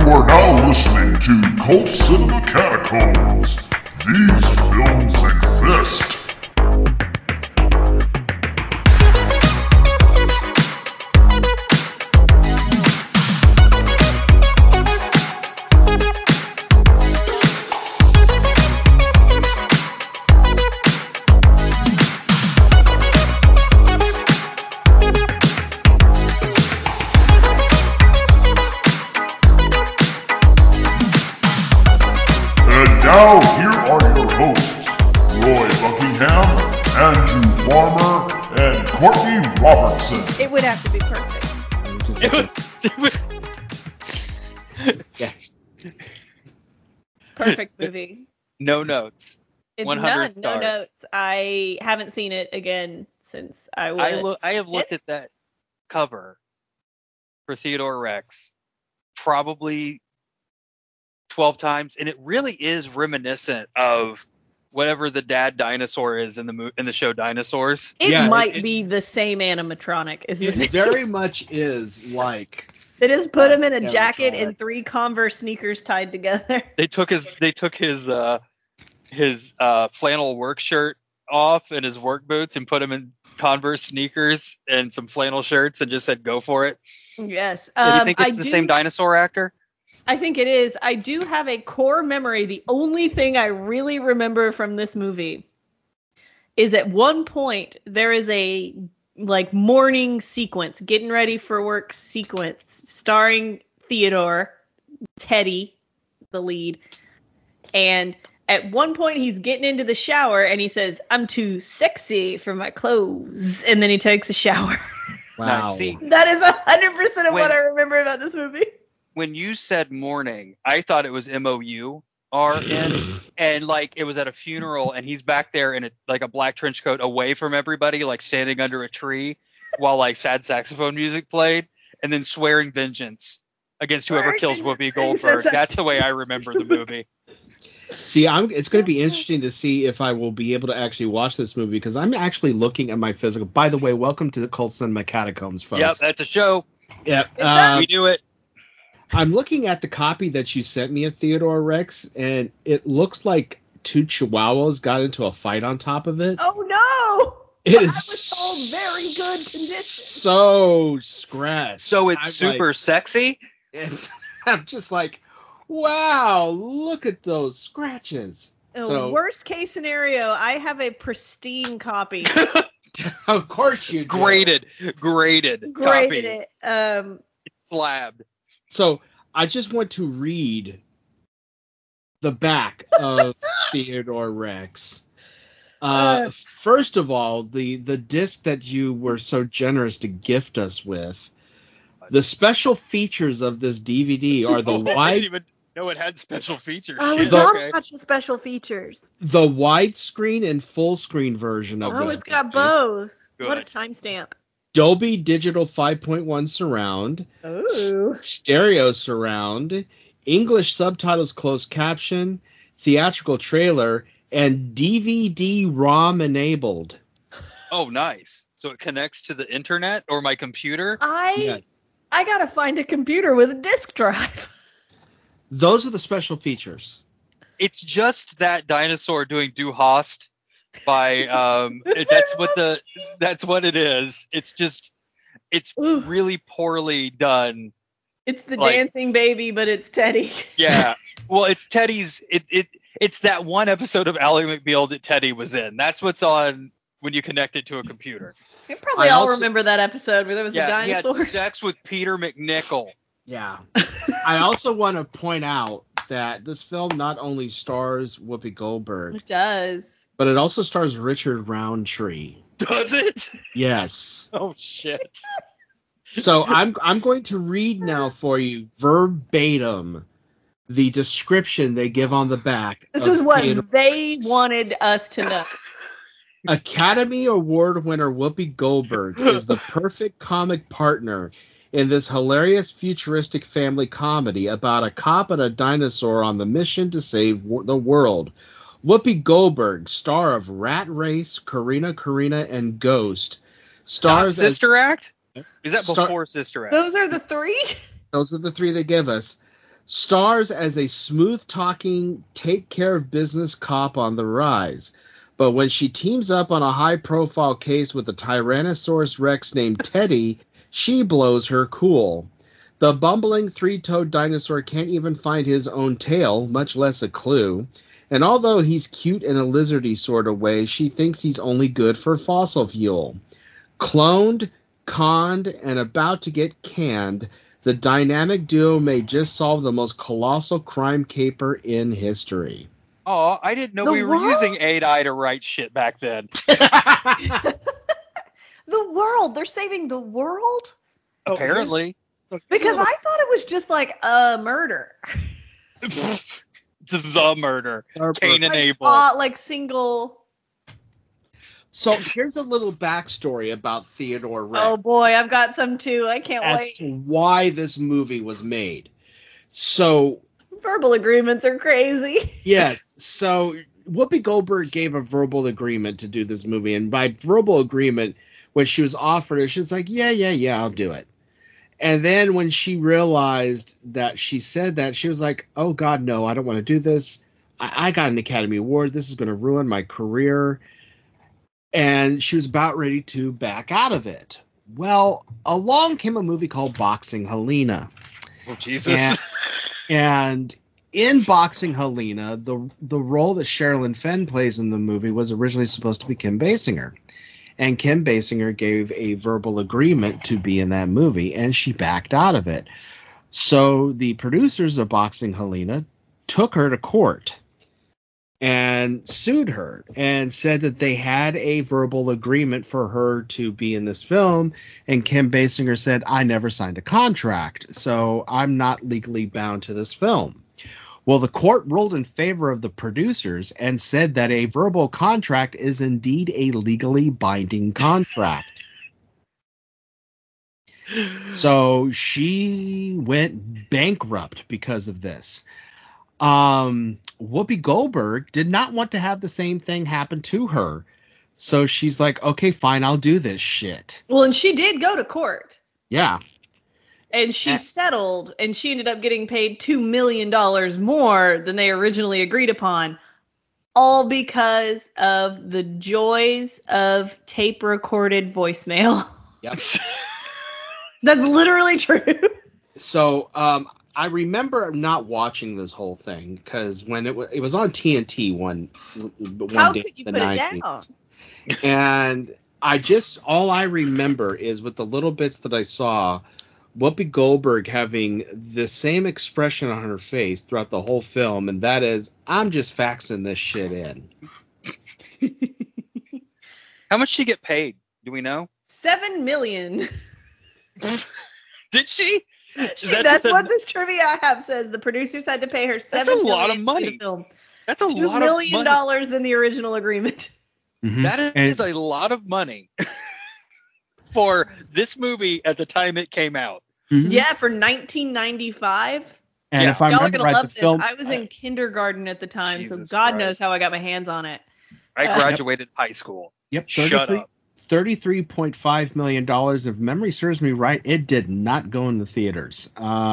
are now listening to Cult Cinema Catacombs. These films exist. Now, here are your hosts, Roy Buckingham, Andrew Farmer, and Courtney Robertson. It would have to be perfect. Yeah. Perfect movie. No notes. It's 100 none, stars. no notes. I haven't seen it again since I was. I have looked at that cover for Theodore Rex probably 12 times, and it really is reminiscent of whatever the dad dinosaur is in the show Dinosaurs. It might be the same animatronic. It very much is like. They just put him in a animatronic. jacket and 3 Converse sneakers tied together. They took his flannel work shirt off and his work boots and put him in Converse sneakers and some flannel shirts and just said go for it. Yes. Do you think it's the same dinosaur actor? I think it is. I do have a core memory. The only thing I really remember from this movie is at one point there is a morning sequence, getting ready for work sequence, starring Theodore, Teddy, the lead. And at one point he's getting into the shower and he says, "I'm too sexy for my clothes." And then he takes a shower. Wow. See, That is 100% of what I remember about this movie. when you said morning, I thought it was MOURN, and it was at a funeral, and he's back there in a black trench coat, away from everybody, standing under a tree, while sad saxophone music played, and then swearing vengeance against whoever kills Whoopi Goldberg. That's the way I remember the movie. See, it's going to be interesting to see if I will be able to actually watch this movie, because I'm actually looking at my physical. By the way, welcome to the Cult Cinema Catacombs, folks. Yep, that's a show. Yep. We do it. I'm looking at the copy that you sent me of Theodore Rex, and it looks like 2 chihuahuas got into a fight on top of it. Oh no! It is was told very good condition. So scratched. So it's super sexy? I'm just like, wow, look at those scratches. Worst case scenario, I have a pristine copy. Of course you do. Graded Graded copy. it. It's slabbed. So I just want to read the back of Theodore Rex. First of all, the disc that you were so generous to gift us with. The special features of this DVD are the I didn't even know it had special features. I was not watching special features. The widescreen and full screen version of this. Oh, it's got both. Good. What a timestamp. Dolby Digital 5.1 surround, Ooh. stereo surround, English subtitles closed caption, theatrical trailer, and DVD ROM enabled. Oh, nice. So it connects to the internet or my computer? Yes. I gotta find a computer with a disk drive. Those are the special features. It's just that dinosaur doing Du Hast by that's what it is. It's really poorly done. It's the dancing baby, but it's Teddy. Yeah. Well, it's Teddy's it's that one episode of Ally McBeal that Teddy was in. That's what's on when you connect it to a computer. You probably all remember that episode where there was a dinosaur. He had sex with Peter McNichol. Yeah. I also want to point out that this film not only stars Whoopi Goldberg. It does. But it also stars Richard Roundtree. Does it? Yes. Oh shit. So I'm going to read now for you verbatim the description they give on the back. This is what they wanted us to know. Academy Award winner Whoopi Goldberg is the perfect comic partner in this hilarious futuristic family comedy about a cop and a dinosaur on the mission to save the world. Whoopi Goldberg, star of Rat Race, Karina, and Ghost, stars as Sister Act? Is that before Sister Act? Those are the 3? Those are the 3 they give us. Stars as a smooth-talking, take-care-of-business cop on the rise. But when she teams up on a high-profile case with a Tyrannosaurus Rex named Teddy, she blows her cool. The bumbling three-toed dinosaur can't even find his own tail, much less a clue. And although he's cute in a lizardy sort of way, she thinks he's only good for fossil fuel. Cloned, conned, and about to get canned, the dynamic duo may just solve the most colossal crime caper in history. Oh, I didn't know we were using AI to write shit back then. The world. They're saving the world? Apparently. Because I thought it was just like a murder. The murder. Cain and Abel. Like single. So here's a little backstory about Theodore Rex. Oh boy, I've got some too. I can't wait. As to why this movie was made. So verbal agreements are crazy. Yes. So Whoopi Goldberg gave a verbal agreement to do this movie, and by verbal agreement, when she was offered it, she was like, yeah, I'll do it. And then when she realized that she said that, she was like, oh God, no, I don't want to do this. I got an Academy Award. This is going to ruin my career. And she was about ready to back out of it. Well, along came a movie called Boxing Helena. Oh, Jesus. And in Boxing Helena, the role that Sherilyn Fenn plays in the movie was originally supposed to be Kim Basinger. And Kim Basinger gave a verbal agreement to be in that movie, and she backed out of it. So the producers of Boxing Helena took her to court and sued her and said that they had a verbal agreement for her to be in this film. And Kim Basinger said, I never signed a contract, so I'm not legally bound to this film. Well, the court ruled in favor of the producers and said that a verbal contract is indeed a legally binding contract. So she went bankrupt because of this. Whoopi Goldberg did not want to have the same thing happen to her. So she's like, okay, fine, I'll do this shit. Well, and she did go to court. Yeah. And she settled, and she ended up getting paid $2 million more than they originally agreed upon, all because of the joys of tape-recorded voicemail. Yep. That's literally true. So I remember not watching this whole thing because when it was on TNT one How day could you in the put it 90s. down? And all I remember is with the little bits that I saw, Whoopi Goldberg having the same expression on her face throughout the whole film, and that is, I'm just faxing this shit in. How much did she get paid? Do we know? $7 million. Did she? That's what this trivia I have says. The producers had to pay her $7 That's a lot of million money. for the film. That's a $2 lot of money. $2 million in the original agreement. Mm-hmm. That is a lot of money for this movie at the time it came out. Mm-hmm. Yeah, for 1995. And Yeah. if I Y'all are remember gonna right, love the film. this. I was in kindergarten at the time, Jesus so God Christ. knows how I got my hands on it. I graduated high school. Yep. Shut up. $33.5 million. If memory serves me right, it did not go in the theaters.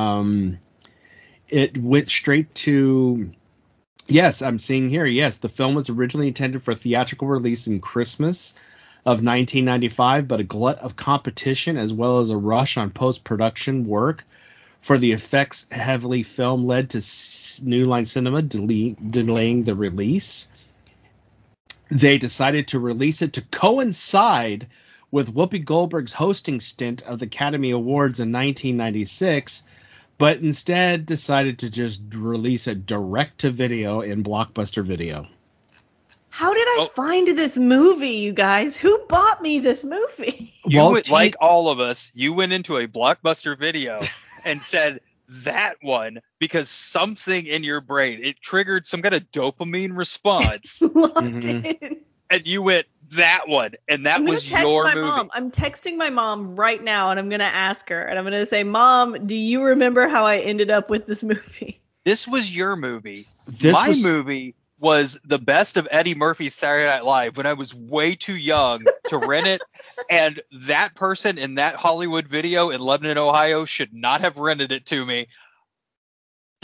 It went straight to. Yes, I'm seeing here. Yes, the film was originally intended for theatrical release in Christmas of 1995, but a glut of competition as well as a rush on post-production work for the effects-heavy film led to New Line Cinema delaying the release. They decided to release it to coincide with Whoopi Goldberg's hosting stint of the Academy Awards in 1996, but instead decided to just release it direct to video in Blockbuster Video. How did I find this movie, you guys? Who bought me this movie? Like all of us, you went into a Blockbuster Video and said that one because something in your brain, it triggered some kind of dopamine response. Locked Mhm. in. And you went that one, and that I'm gonna was text your my movie. mom. I'm texting my mom right now, and I'm gonna ask her, and I'm gonna say, Mom, do you remember how I ended up with this movie? This was your movie. This My was- movie was the best of Eddie Murphy's Saturday Night Live when I was way too young to rent it, and that person in that Hollywood Video in Lebanon, Ohio should not have rented it to me.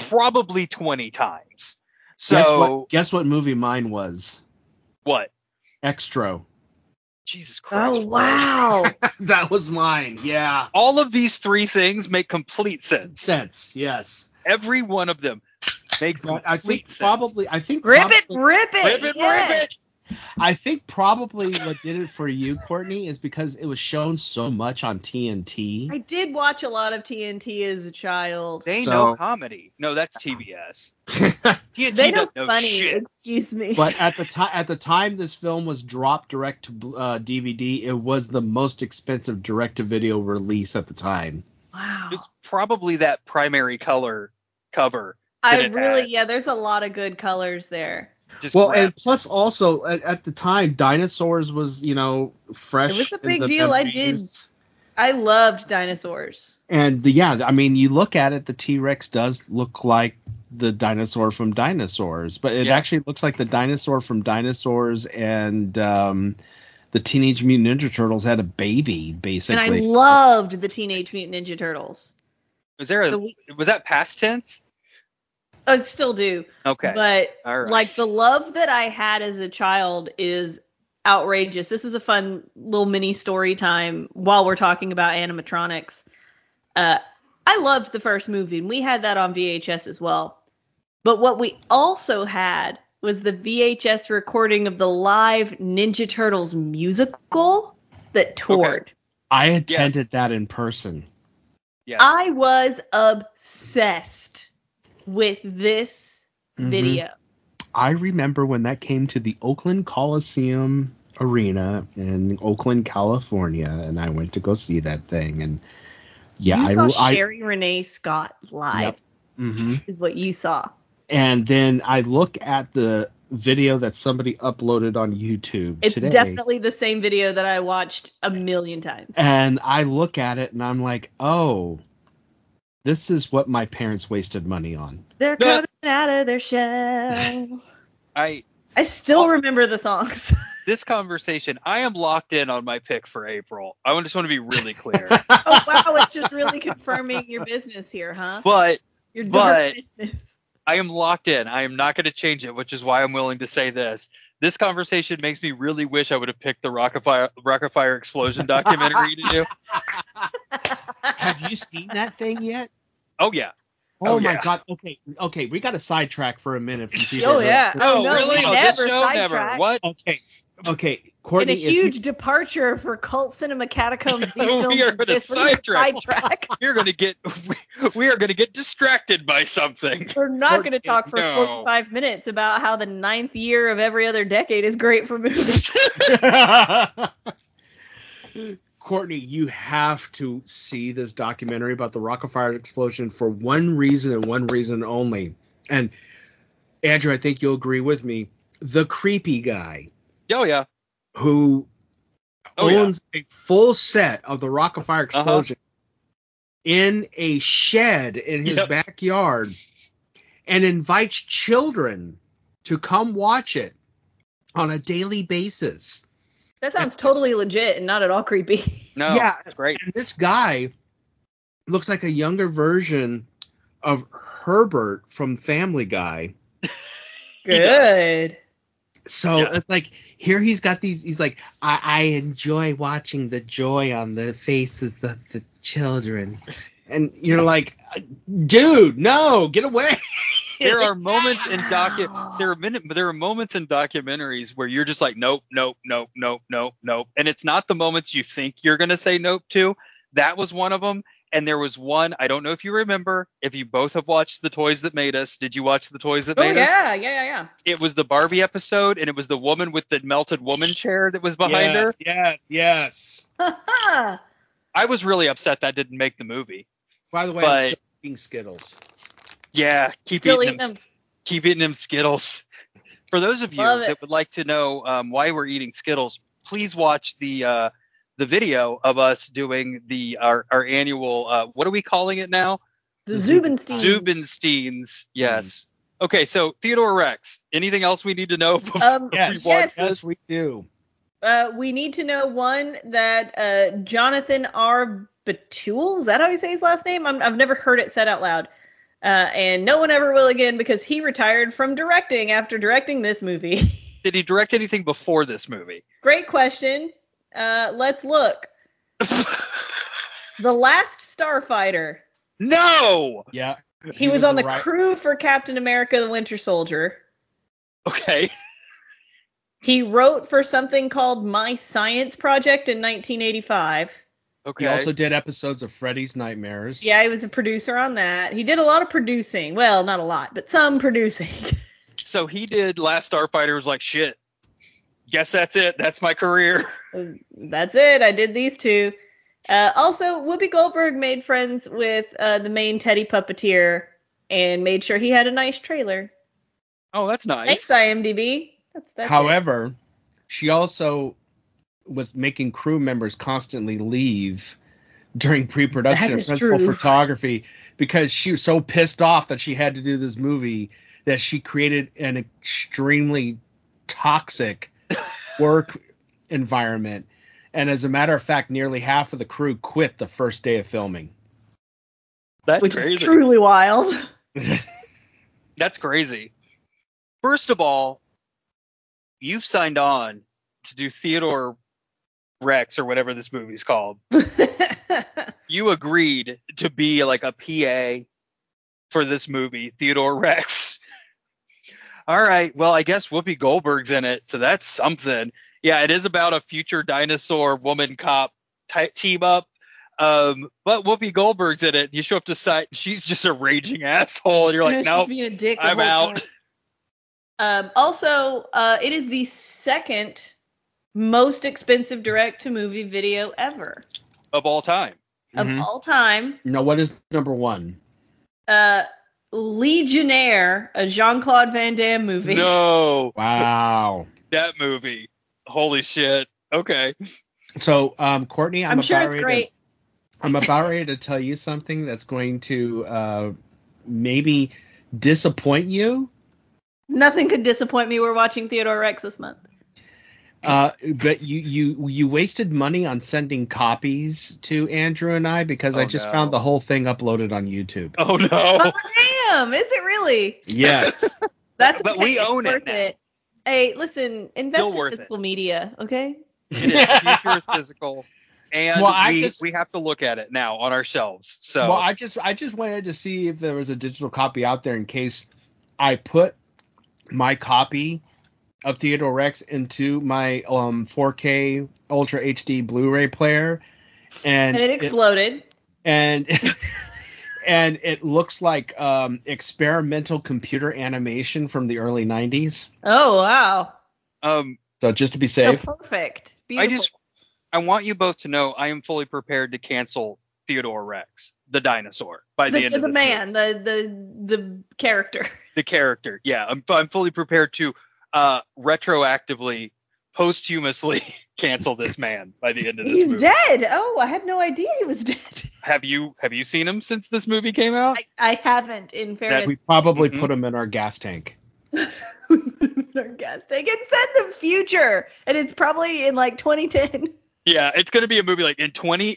probably 20 times. So guess what movie mine was? what? Extra. Jesus Christ. Oh, wow. That was mine. Yeah. All of these three things make complete sense. Yes. Every one of them makes But I think complete sense. probably. I think Rip probably, it, rip it. Rip it, yes. rip it. I think probably what did it for you, Courtney, is because it was shown so much on TNT. I did watch a lot of TNT as a child. They So- know comedy. No, that's TBS. TNT They know doesn't know funny. shit. Excuse me. But at the time this film was dropped direct to DVD, it was the most expensive direct to video release at the time. Wow. It's probably that primary color cover. I that it really, had. yeah, there's a lot of good colors there. Just Well, grab- and plus also at the time, dinosaurs was fresh. It was a in big the deal. I memories. I loved dinosaurs. And I mean, you look at it, the T-Rex does look like the dinosaur from Dinosaurs, but it actually looks like the dinosaur from Dinosaurs and the Teenage Mutant Ninja Turtles had a baby, basically. And I loved the Teenage Mutant Ninja Turtles. was that past tense? I still do. Okay. But All right. like the love that I had as a child is outrageous. This is a fun little mini story time while we're talking about animatronics. I loved the first movie, and we had that on VHS as well. But what we also had was the VHS recording of the live Ninja Turtles musical that toured. I attended that in person. Yeah. I was obsessed with this Mhm. video. I remember when that came to the Oakland Coliseum Arena in Oakland, California, and I went to go see that thing. And yeah, You saw Sherry Renee Scott live, Yep. Mm-hmm. is what you saw. And then I look at the video that somebody uploaded on YouTube It's today, definitely the same video that I watched a million times. and I look at it and I'm like, oh, this is what my parents wasted money on. They're coming out of their shell. I still remember the songs. This conversation, I am locked in on my pick for April. I just want to be really clear. Oh, wow. It's just really confirming your business here, huh? But Your dark but- business. I am locked in. I am not going to change it, which is why I'm willing to say this. This conversation makes me really wish I would have picked the Rock-afire Explosion documentary to do. Have you seen that thing yet? Oh, yeah. Oh, Oh, my yeah. God. Okay. We got to sidetrack for a minute. From Theodore Oh, yeah. Roosevelt. Oh, Oh, no, really? we On this never show? Never. sidetrack. What? Okay. In Courtney, a huge departure for Cult Cinema Catacombs, these We films are gonna exist. We're gonna sidetrack. sidetrack. We are going to get distracted by something. We're not going to talk for No. 45 minutes about how the 9th year of every other decade is great for movies. Courtney, you have to see this documentary about the Rock-afire explosion for one reason and one reason only. And Andrew, I think you'll agree with me. The creepy guy Oh, yeah. who Oh, yeah. owns a full set of the Rock-afire explosion in a shed in his Yep. backyard and invites children to come watch it on a daily basis. That sounds totally legit and not at all creepy. No, Yeah. it's great. And this guy looks like a younger version of Herbert from Family Guy. Good. So Yeah. it's like here he's got these. He's like, I enjoy watching the joy on the faces of the children, and you're like, dude, no, get away. There are moments in there are moments in documentaries where you're just like, nope, and it's not the moments you think you're gonna say nope to. That was one of them. And there was one, I don't know if you remember, if you both have watched The Toys That Made Us. Did you watch The Toys That Oh, Made Us? yeah. It was the Barbie episode, and it was the woman with the melted woman chair that was behind her. Yes. I was really upset that didn't make the movie. By the way, But- I'm still eating Skittles. Yeah, keep Still eating eating them. Keep eating them Skittles. For those of you Love it. that would like to know why we're eating Skittles, please watch the video of us doing our annual what are we calling it now? The Zubenstein. Zubensteins. Yes. Okay, so Theodore Rex. Anything else we need to know before Yes, we watch yes. this? Yes, we do. We need to know one that Jonathan R. Batul, is that how you say his last name? I've never heard it said out loud. And no one ever will again because he retired from directing after directing this movie. Did he direct anything before this movie? Great question. Let's look. The Last Starfighter. No! Yeah. He was on the crew for Captain America the Winter Soldier. Okay. He wrote for something called My Science Project in 1985. Okay. He also did episodes of Freddy's Nightmares. Yeah, he was a producer on that. He did a lot of producing. Well, not a lot, but some producing. So he did Last Starfighter, was like, shit. Guess that's it. That's my career. That's it. I did these two. Also, Whoopi Goldberg made friends with the main Teddy puppeteer and made sure he had a nice trailer. Oh, that's nice. Thanks, IMDb. That's However, she also was making crew members constantly leave during pre-production and principal photography because she was so pissed off that she had to do this movie that she created an extremely toxic work environment. And as a matter of fact, nearly half of the crew quit the first day of filming. That's crazy. Is truly wild. That's crazy. First of all, you've signed on to do Theodore Rex or whatever this movie's called. You agreed to be like a PA for this movie, Theodore Rex. All right. Well, I guess Whoopi Goldberg's in it, so that's something. Yeah, it is about a future dinosaur woman cop type team up. But Whoopi Goldberg's in it. You show up to site, and she's just a raging asshole, and you're like, nope, being a dick I'm out. Also, it is the second most expensive direct-to-movie video ever. Of all time. Of all time. No, what is number one? Legionnaire, a Jean-Claude Van Damme movie. No. Wow. That movie. Holy shit. Okay. So, Courtney, I'm sure it's great. I'm about ready to tell you something that's going to maybe disappoint you. Nothing could disappoint me. We're watching Theodore Rex this month. But you wasted money on sending copies to Andrew and I because I just found the whole thing uploaded on YouTube. Oh no! Oh damn! Is it really? Yes. That's but we own it now. Hey, listen, invest in physical media, okay? It is future physical, and we have to look at it now on our shelves. So well, I just wanted to see if there was a digital copy out there in case I put my copy of Theodore Rex into my 4K Ultra HD Blu-ray player, and it exploded. And it looks like experimental computer animation from the early 90s. Oh wow. So just to be safe. So perfect. Beautiful. I want you both to know I am fully prepared to cancel Theodore Rex, the dinosaur, by the end of this movie. The character. The character, yeah. I'm fully prepared to retroactively, posthumously cancel this man by the end of this movie. He's dead. Oh, I had no idea he was dead. Have you seen him since this movie came out? I haven't, in fairness. We probably put him in our gas tank. Our gas tank. It's set in the future, and it's probably in like 2010. Yeah, it's gonna be a movie like in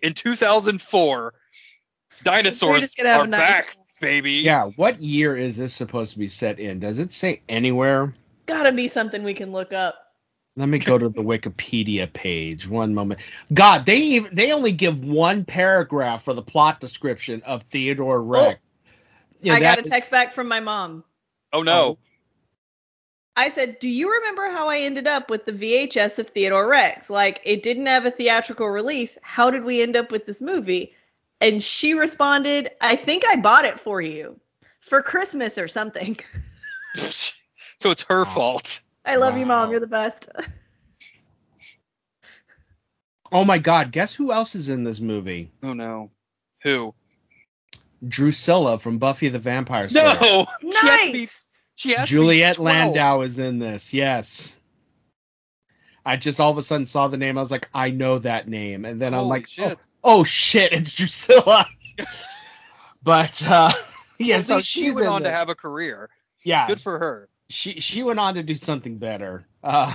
2004. Dinosaurs are back, baby. Yeah, what year is this supposed to be set in? Does it say anywhere? Gotta be something we can look up. Let me go to the Wikipedia page. One moment. God, they only give one paragraph for the plot description of Theodore Rex. I got a text back from my mom. Oh no. I said, do you remember how I ended up with the VHS of Theodore Rex? Like, it didn't have a theatrical release. How did we end up with this movie? And she responded, I think I bought it for you for Christmas or something. So it's her fault. I love you, Mom. You're the best. Oh my God. Guess who else is in this movie? Oh no. Who? Drusilla from Buffy the Vampire Slayer. No. Nice. Juliette Landau is in this. Yes. I just all of a sudden saw the name. I was like, I know that name. And then I'm like, shit. Oh shit, it's Drusilla. But yeah, so she went on to have a career. Yeah. Good for her. She went on to do something better.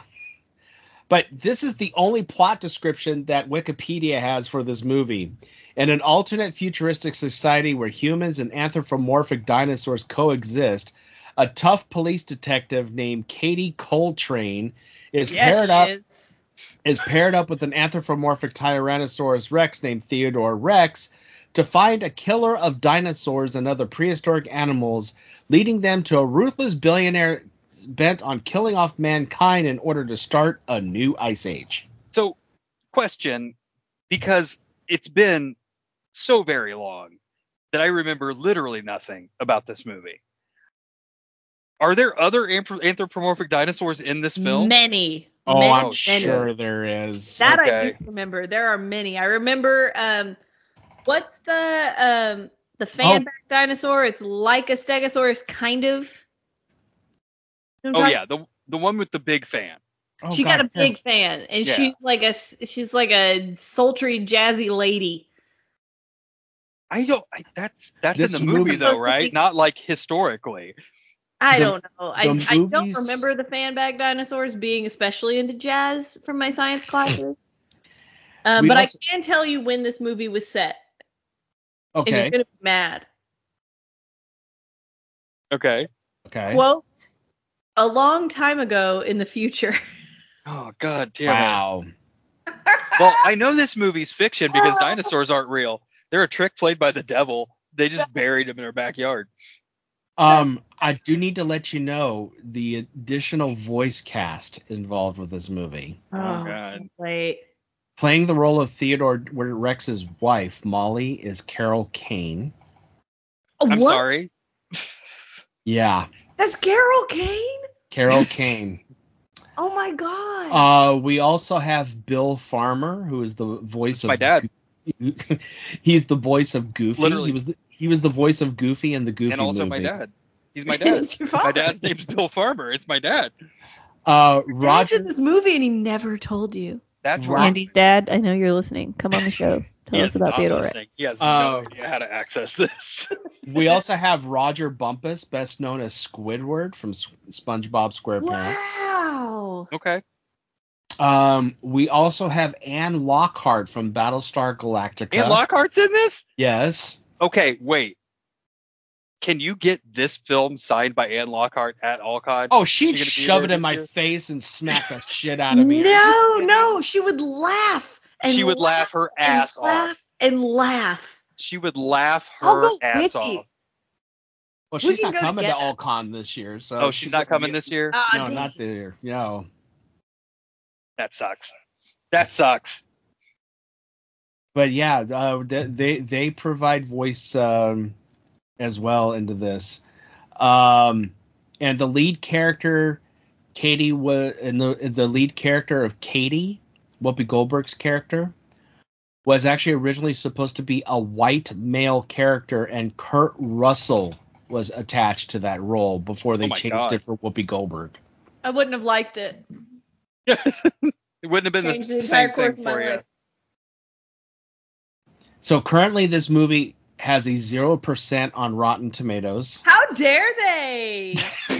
But this is the only plot description that Wikipedia has for this movie. In an alternate futuristic society where humans and anthropomorphic dinosaurs coexist, a tough police detective named Katie Coltrane is paired up with an anthropomorphic Tyrannosaurus Rex named Theodore Rex to find a killer of dinosaurs and other prehistoric animals, leading them to a ruthless billionaire bent on killing off mankind in order to start a new ice age. So, question, because it's been so very long that I remember literally nothing about this movie. Are there other anthropomorphic dinosaurs in this film? Many. Oh, many, I'm many. sure there is. That I Okay. do remember. There are many. I remember what's the fanback dinosaur? It's like a stegosaurus, kind of. You know what Oh I'm yeah, the one with the big fan. Oh, she God, got a big fan, and Yeah. she's like a sultry, jazzy lady. That's This in the movie movie- though, Supposed to right? be- Not like historically. I The- don't know. I don't movies- remember the fanbag dinosaurs being especially into jazz from my science classes. We But also- I can tell you when this movie was set, and Okay. you're gonna be mad. Okay. Okay. Quote: a long time ago in the future. Oh god damn it. Wow. Well, I know this movie's fiction because dinosaurs aren't real. They're a trick played by the devil. They just buried them in their backyard. I do need to let you know the additional voice cast involved with this movie. God. Wait. Playing the role of Theodore Rex's wife, Molly, is Carol Kane. I'm What? sorry. Yeah, That's Carol Kane? Carol Kane. Oh my god. We also have Bill Farmer, who is the voice of My dad. He's the voice of Goofy. Literally. He was the voice of Goofy in the Goofy And also movie. my dad. He's my dad. It's your My father. dad's name's Bill Farmer. It's my dad. Dad's Roger. in this movie and he never told you. That's where Andy's dad, I know you're listening. Come on the show. he Tell is us about not Theodore Rex. listening. He has Oh. no idea how to access this. We also have Roger Bumpus, best known as Squidward from SpongeBob SquarePants. Wow. Okay. We also have Anne Lockhart from Battlestar Galactica. And Lockhart's in this? Yes. Okay, wait. Can you get this film signed by Anne Lockhart at Alcott? Oh, she'd You gonna be shove it there in my this year? face and smack the shit out of me. No, she would laugh. And She would laugh her ass off. And laugh. She would laugh I'll her go ass with off. you. Well, We she's can not go coming to together. Alcon this year, so. Oh, she's not coming this year? Ah, No, dang. not this year. No. That sucks. That sucks. But yeah, they provide voice as well into this, and the lead character, Katie, the lead character of Katie, Whoopi Goldberg's character, was actually originally supposed to be a white male character, and Kurt Russell was attached to that role before they Oh my changed God. it for Whoopi Goldberg. I wouldn't have liked it. It wouldn't have been Changed the the same entire course thing of my for you. life. So currently, this movie has a 0% on Rotten Tomatoes. How dare they?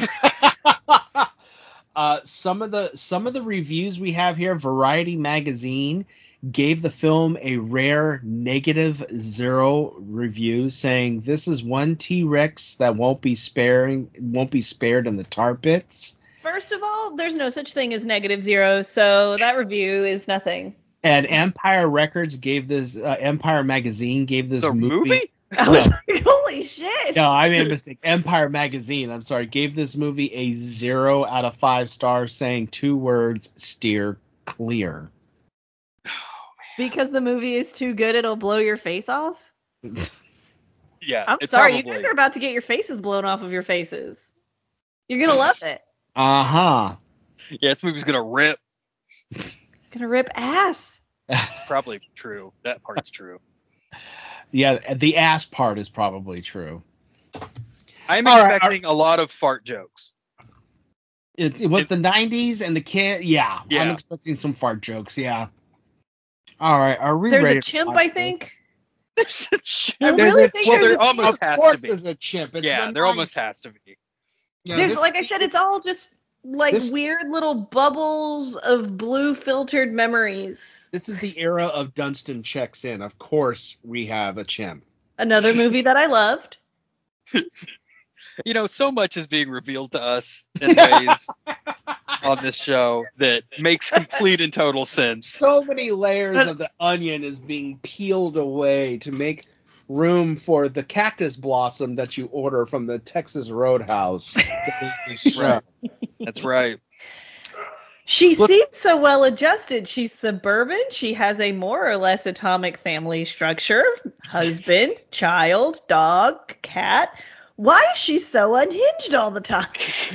Some of the reviews we have here, Variety Magazine gave the film a rare -0 review, saying this is one T-Rex that won't be spared in the tar pits. First of all, there's no such thing as -0, so that review is nothing. And Empire Records gave this Empire Magazine gave this The movie? I was like, holy shit. No, I made a mistake. Empire Magazine, I'm sorry, gave this movie a 0 out of 5 stars, saying 2 words: steer clear. Because the movie is too good, it'll blow your face off? Yeah. I'm it sorry, probably- you guys are about to get your faces blown off of your faces. You're going to love it. Uh-huh. Yeah, this movie's gonna rip. Gonna rip ass. Probably true. That part's true. Yeah, the ass part is probably true. I'm All right, expecting a lot of fart jokes. It was the 90s and the kid. Yeah, Yeah. I'm expecting some fart jokes. Yeah. All right, are we There's ready? a to chimp, watch I this? think. There's a chimp. I There's really a- think well, there's there a almost Of has course, to be. there's a chimp. It's Yeah, the there almost 90s. has to be. Yeah, There's, this- like I said, it's all just like this- weird little bubbles of blue filtered memories. This is the era of Dunstan checks in. Of course, we have a chimp. Another movie that I loved. So much is being revealed to us in ways on this show that makes complete and total sense. So many layers of the onion is being peeled away to make room for the cactus blossom that you order from the Texas Roadhouse. Right. That's right. She seems so well adjusted. She's suburban. She has a more or less atomic family structure. Husband, child, dog, cat. Why is she so unhinged all the time?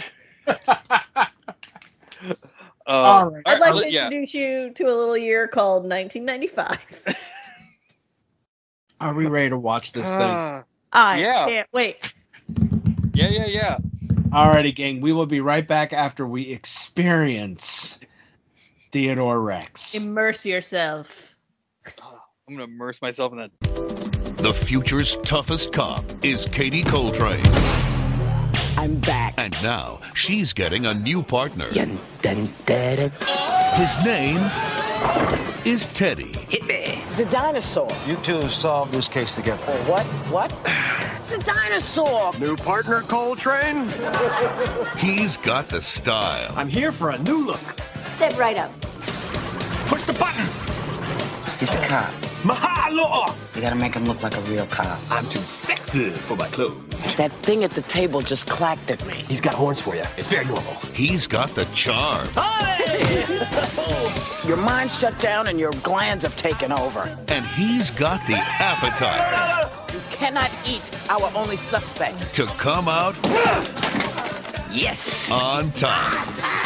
All right. I'd like to introduce you to a little year called 1995. Are we ready to watch this thing? I can't wait. Yeah. Alrighty, gang. We will be right back after we experience Theodore Rex. Immerse yourself. I'm going to immerse myself in that. The future's toughest cop is Katie Coltrane. I'm back. And now she's getting a new partner. Dun, dun, dun, dun. His name is Teddy. Hit me. It's a dinosaur. You two solved this case together. What? What? It's a dinosaur. New partner, Coltrane? He's got the style. I'm here for a new look. Step right up. Push the button. He's a cop. Mahalo! You gotta make him look like a real cop. I'm too sexy for my clothes. That thing at the table just clacked at me. He's got horns for you. It's very normal. He's got the charm. Hey! Your mind shut down and your glands have taken over. And he's got the appetite. You cannot eat our only suspect. To come out Yes! on top.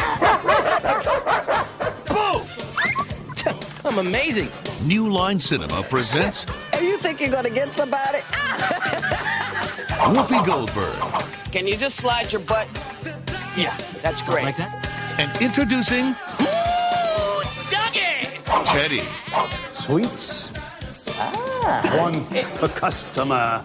Boom! I'm amazing. New Line Cinema presents You think you're gonna get somebody? Whoopi Goldberg. Can you just slide your butt? Yeah, that's great. Like that? And introducing Ooh, Dougie! Teddy. Sweets. One per customer.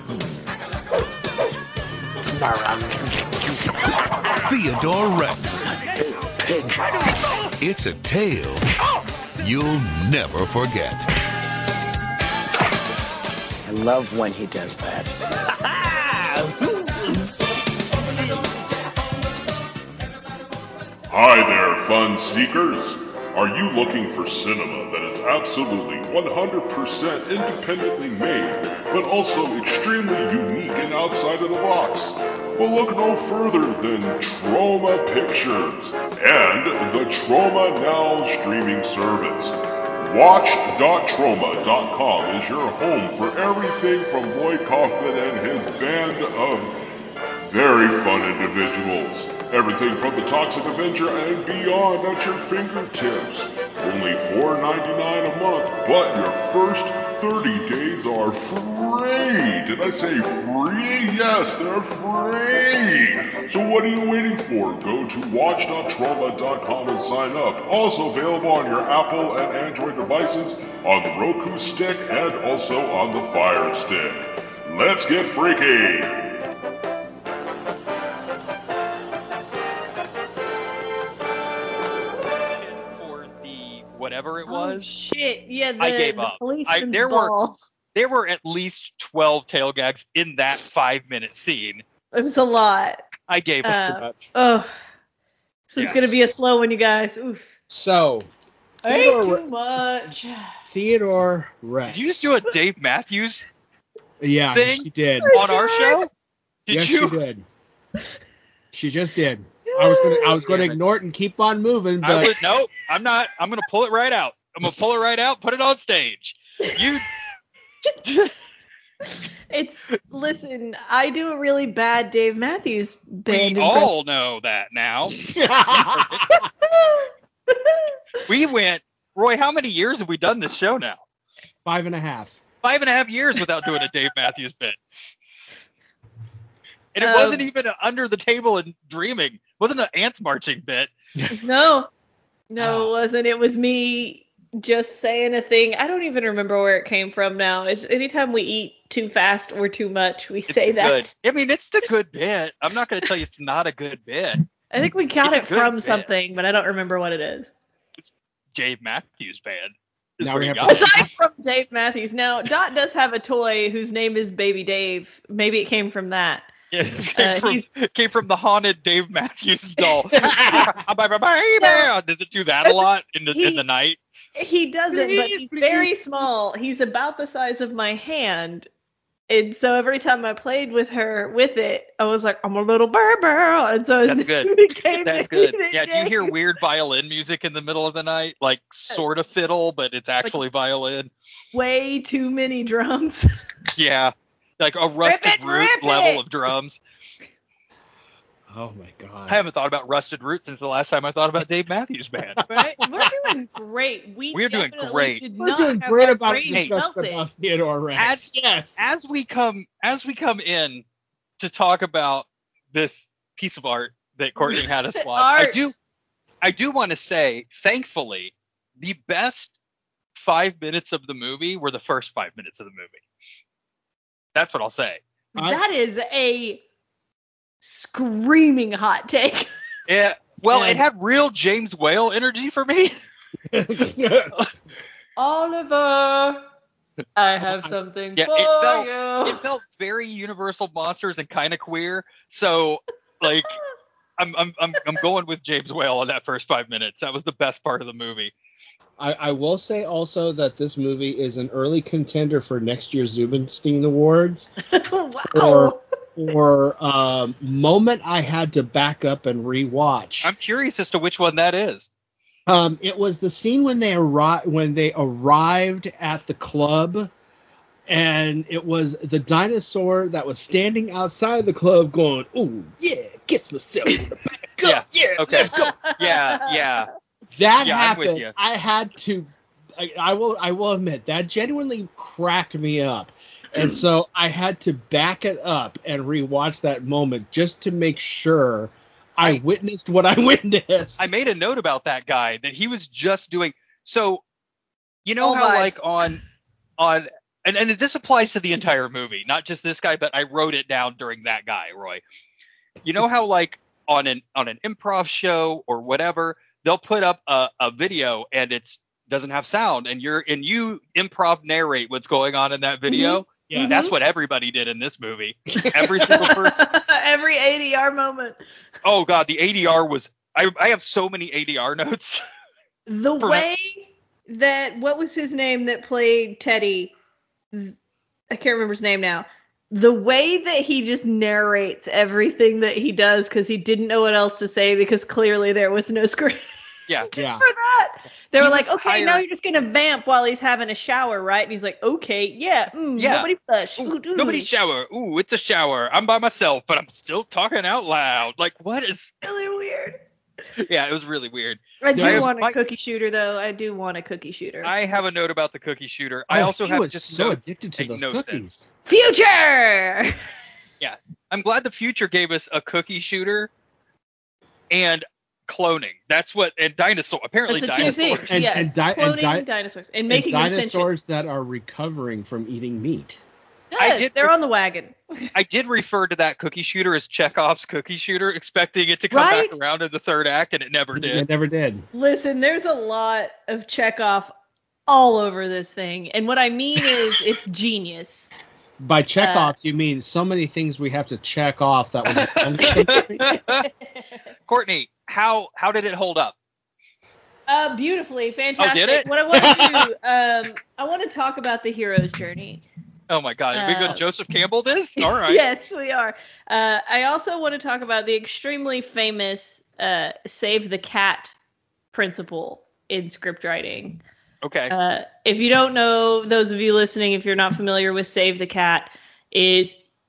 Theodore Rex. Pig. It's a tale you'll never forget. I love when he does that. Hi there, fun seekers. Are you looking for cinema that is absolutely 100% independently made, but also extremely unique and outside of the box? Well, look no further than Troma Pictures and the Troma Now streaming service. Watch.troma.com is your home for everything from Lloyd Kaufman and his band of very fun individuals. Everything from the Toxic Avenger and beyond at your fingertips. Only $4.99 a month, but your first 30 days are free. Did I say free? Yes, they're free. So what are you waiting for? Go to watch.troma.com and sign up. Also available on your Apple and Android devices, on the Roku stick, and also on the Fire Stick. Let's get freaky. Whatever it Oh, was, shit. Yeah, I gave up. There were at least 12 tail gags in that 5-minute scene. It was a lot. I gave up. Oh. So it's going to be a slow one, you guys. Oof. So, Ain't too much. Theodore Rex. Did you just do a Dave Matthews Yeah, thing she did. on our show? Yes, she did. She just did. I was going to ignore it and keep on moving, but No, I'm not. I'm going to pull it right out. Put it on stage. You. Listen, I do a really bad Dave Matthews band. We all know that now. We went, Roy, how many years have we done this show now? 5.5. 5.5 years without doing a Dave Matthews bit. And it wasn't even under the table and dreaming. It wasn't an ants marching bit. No, it wasn't. It was me just saying a thing. I don't even remember where it came from now. It's anytime we eat too fast or too much, we say that. Good. I mean, it's a good bit. I'm not going to tell you it's not a good bit. I think we got it It's a good from bit. something, but I don't remember what it is. It's Dave Matthews Band. Is Now what we he have got. to- Aside from Dave Matthews, now Dot does have a toy whose name is Baby Dave. Maybe it came from that. Yeah, it came from the haunted Dave Matthews doll. Does it do that a lot in the night? He doesn't, but Please, he's please. very small. He's about the size of my hand. And so every time I played with it, I was like, I'm a little Berber. And so That's it good. became That's good. Baby Yeah, do you Dave. hear weird violin music in the middle of the night? Like sort of fiddle, but it's actually violin. Way too many drums. Yeah. Like a Rusted Root rip it. level of drums. Oh my god. I haven't thought about Rusted Root since the last time I thought about Dave Matthews Band. Right? We're doing great. We're doing definitely great. did We're not doing have great our about brains discussing melted. about Theodore Rex. Yes. As we come in to talk about this piece of art that Courtney had us watch, Art. I do want to say, thankfully, the best 5 minutes of the movie were the first 5 minutes of the movie. That's what I'll say. That is a screaming hot take. Yeah. Well, Yeah. it had real James Whale energy for me. Oliver, I have something Yeah, for you. it felt very Universal Monsters and kind of queer. So, like, I'm going with James Whale on that first 5 minutes. That was the best part of the movie. I will say also that this movie is an early contender for next year's Zubinstein Awards. Wow. Or moment I had to back up and rewatch. I'm curious as to which one that is. It was the scene when they arrived at the club, and it was the dinosaur that was standing outside the club going, "Oh yeah, gets myself in the back up, yeah, Okay. let's go." Yeah. That Yeah, I'm with happened. you. I had to. I will admit that genuinely cracked me up, and so I had to back it up and rewatch that moment just to make sure I witnessed what I witnessed. I made a note about that guy that he was just doing. So, you know All how vibes. like on and this applies to the entire movie, not just this guy, but I wrote it down during that guy, Roy. You know how like on an improv show or whatever, they'll put up a video and it's doesn't have sound, and you improv narrate what's going on in that video. Yes. That's what everybody did in this movie. Every single person. Every ADR moment. Oh god, the ADR was. I have so many ADR notes. The For- way that, what was his name that played Teddy? I can't remember his name now. The way that he just narrates everything that he does because he didn't know what else to say because clearly there was no script. Yeah. Yeah. For that. They He were like, was okay, hired- now you're just going to vamp while he's having a shower, right? And he's like, okay, yeah, Yeah. nobody flush. Ooh, Ooh, nobody shower. Ooh, it's a shower. I'm by myself, but I'm still talking out loud. Like, what is? really weird. Yeah, it was really weird. I do I- want a my- cookie shooter, though. I do want a cookie shooter. I have a note about the cookie shooter. I also he have was just so notes addicted that to make those no cookies. sense. Future! I'm glad the future gave us a cookie shooter and cloning. That's what, and dinosaur. Apparently That's the two dinosaurs. things. Yes, cloning and dinosaurs and making them sentient. dinosaurs that are recovering from eating meat. Yes, did- they're on the wagon. I did refer to that cookie shooter as Chekhov's cookie shooter, expecting it to come Right? back around in the third act, and it never It did. never did. Listen, there's a lot of Chekhov all over this thing, and what I mean is it's genius. By check off, you mean so many things we have to check off that was. Courtney, how did it hold up? Beautifully, fantastic. Oh, did it? What I want to do, I want to talk about the hero's journey. Oh my God, are we going to Joseph Campbell this? All right. Yes, we are. I also want to talk about the extremely famous save the cat principle in script writing. Okay. If you don't know, those of you listening, if you're not familiar with Save the Cat, is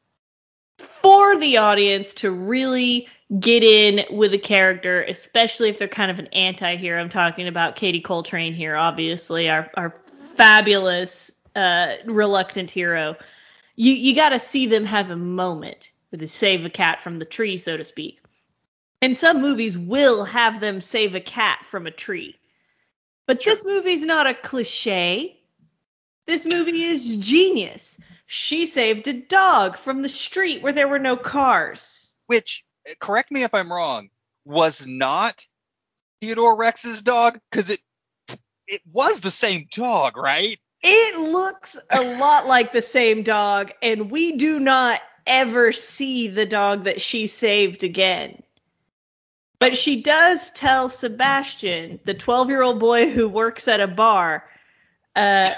for the audience to really get in with a character, especially if they're kind of an anti-hero. I'm talking about Katie Coltrane here, obviously, our fabulous reluctant hero. You got to see them have a moment where they save a cat from the tree, so to speak. And some movies will have them save a cat from a tree. But this movie's not a cliche. This movie is genius. She saved a dog from the street where there were no cars. Which, correct me if I'm wrong, was not Theodore Rex's dog, because it was the same dog, right? It looks a lot like the same dog, and we do not ever see the dog that she saved again. But she does tell Sebastian, the 12-year-old boy who works at a bar, this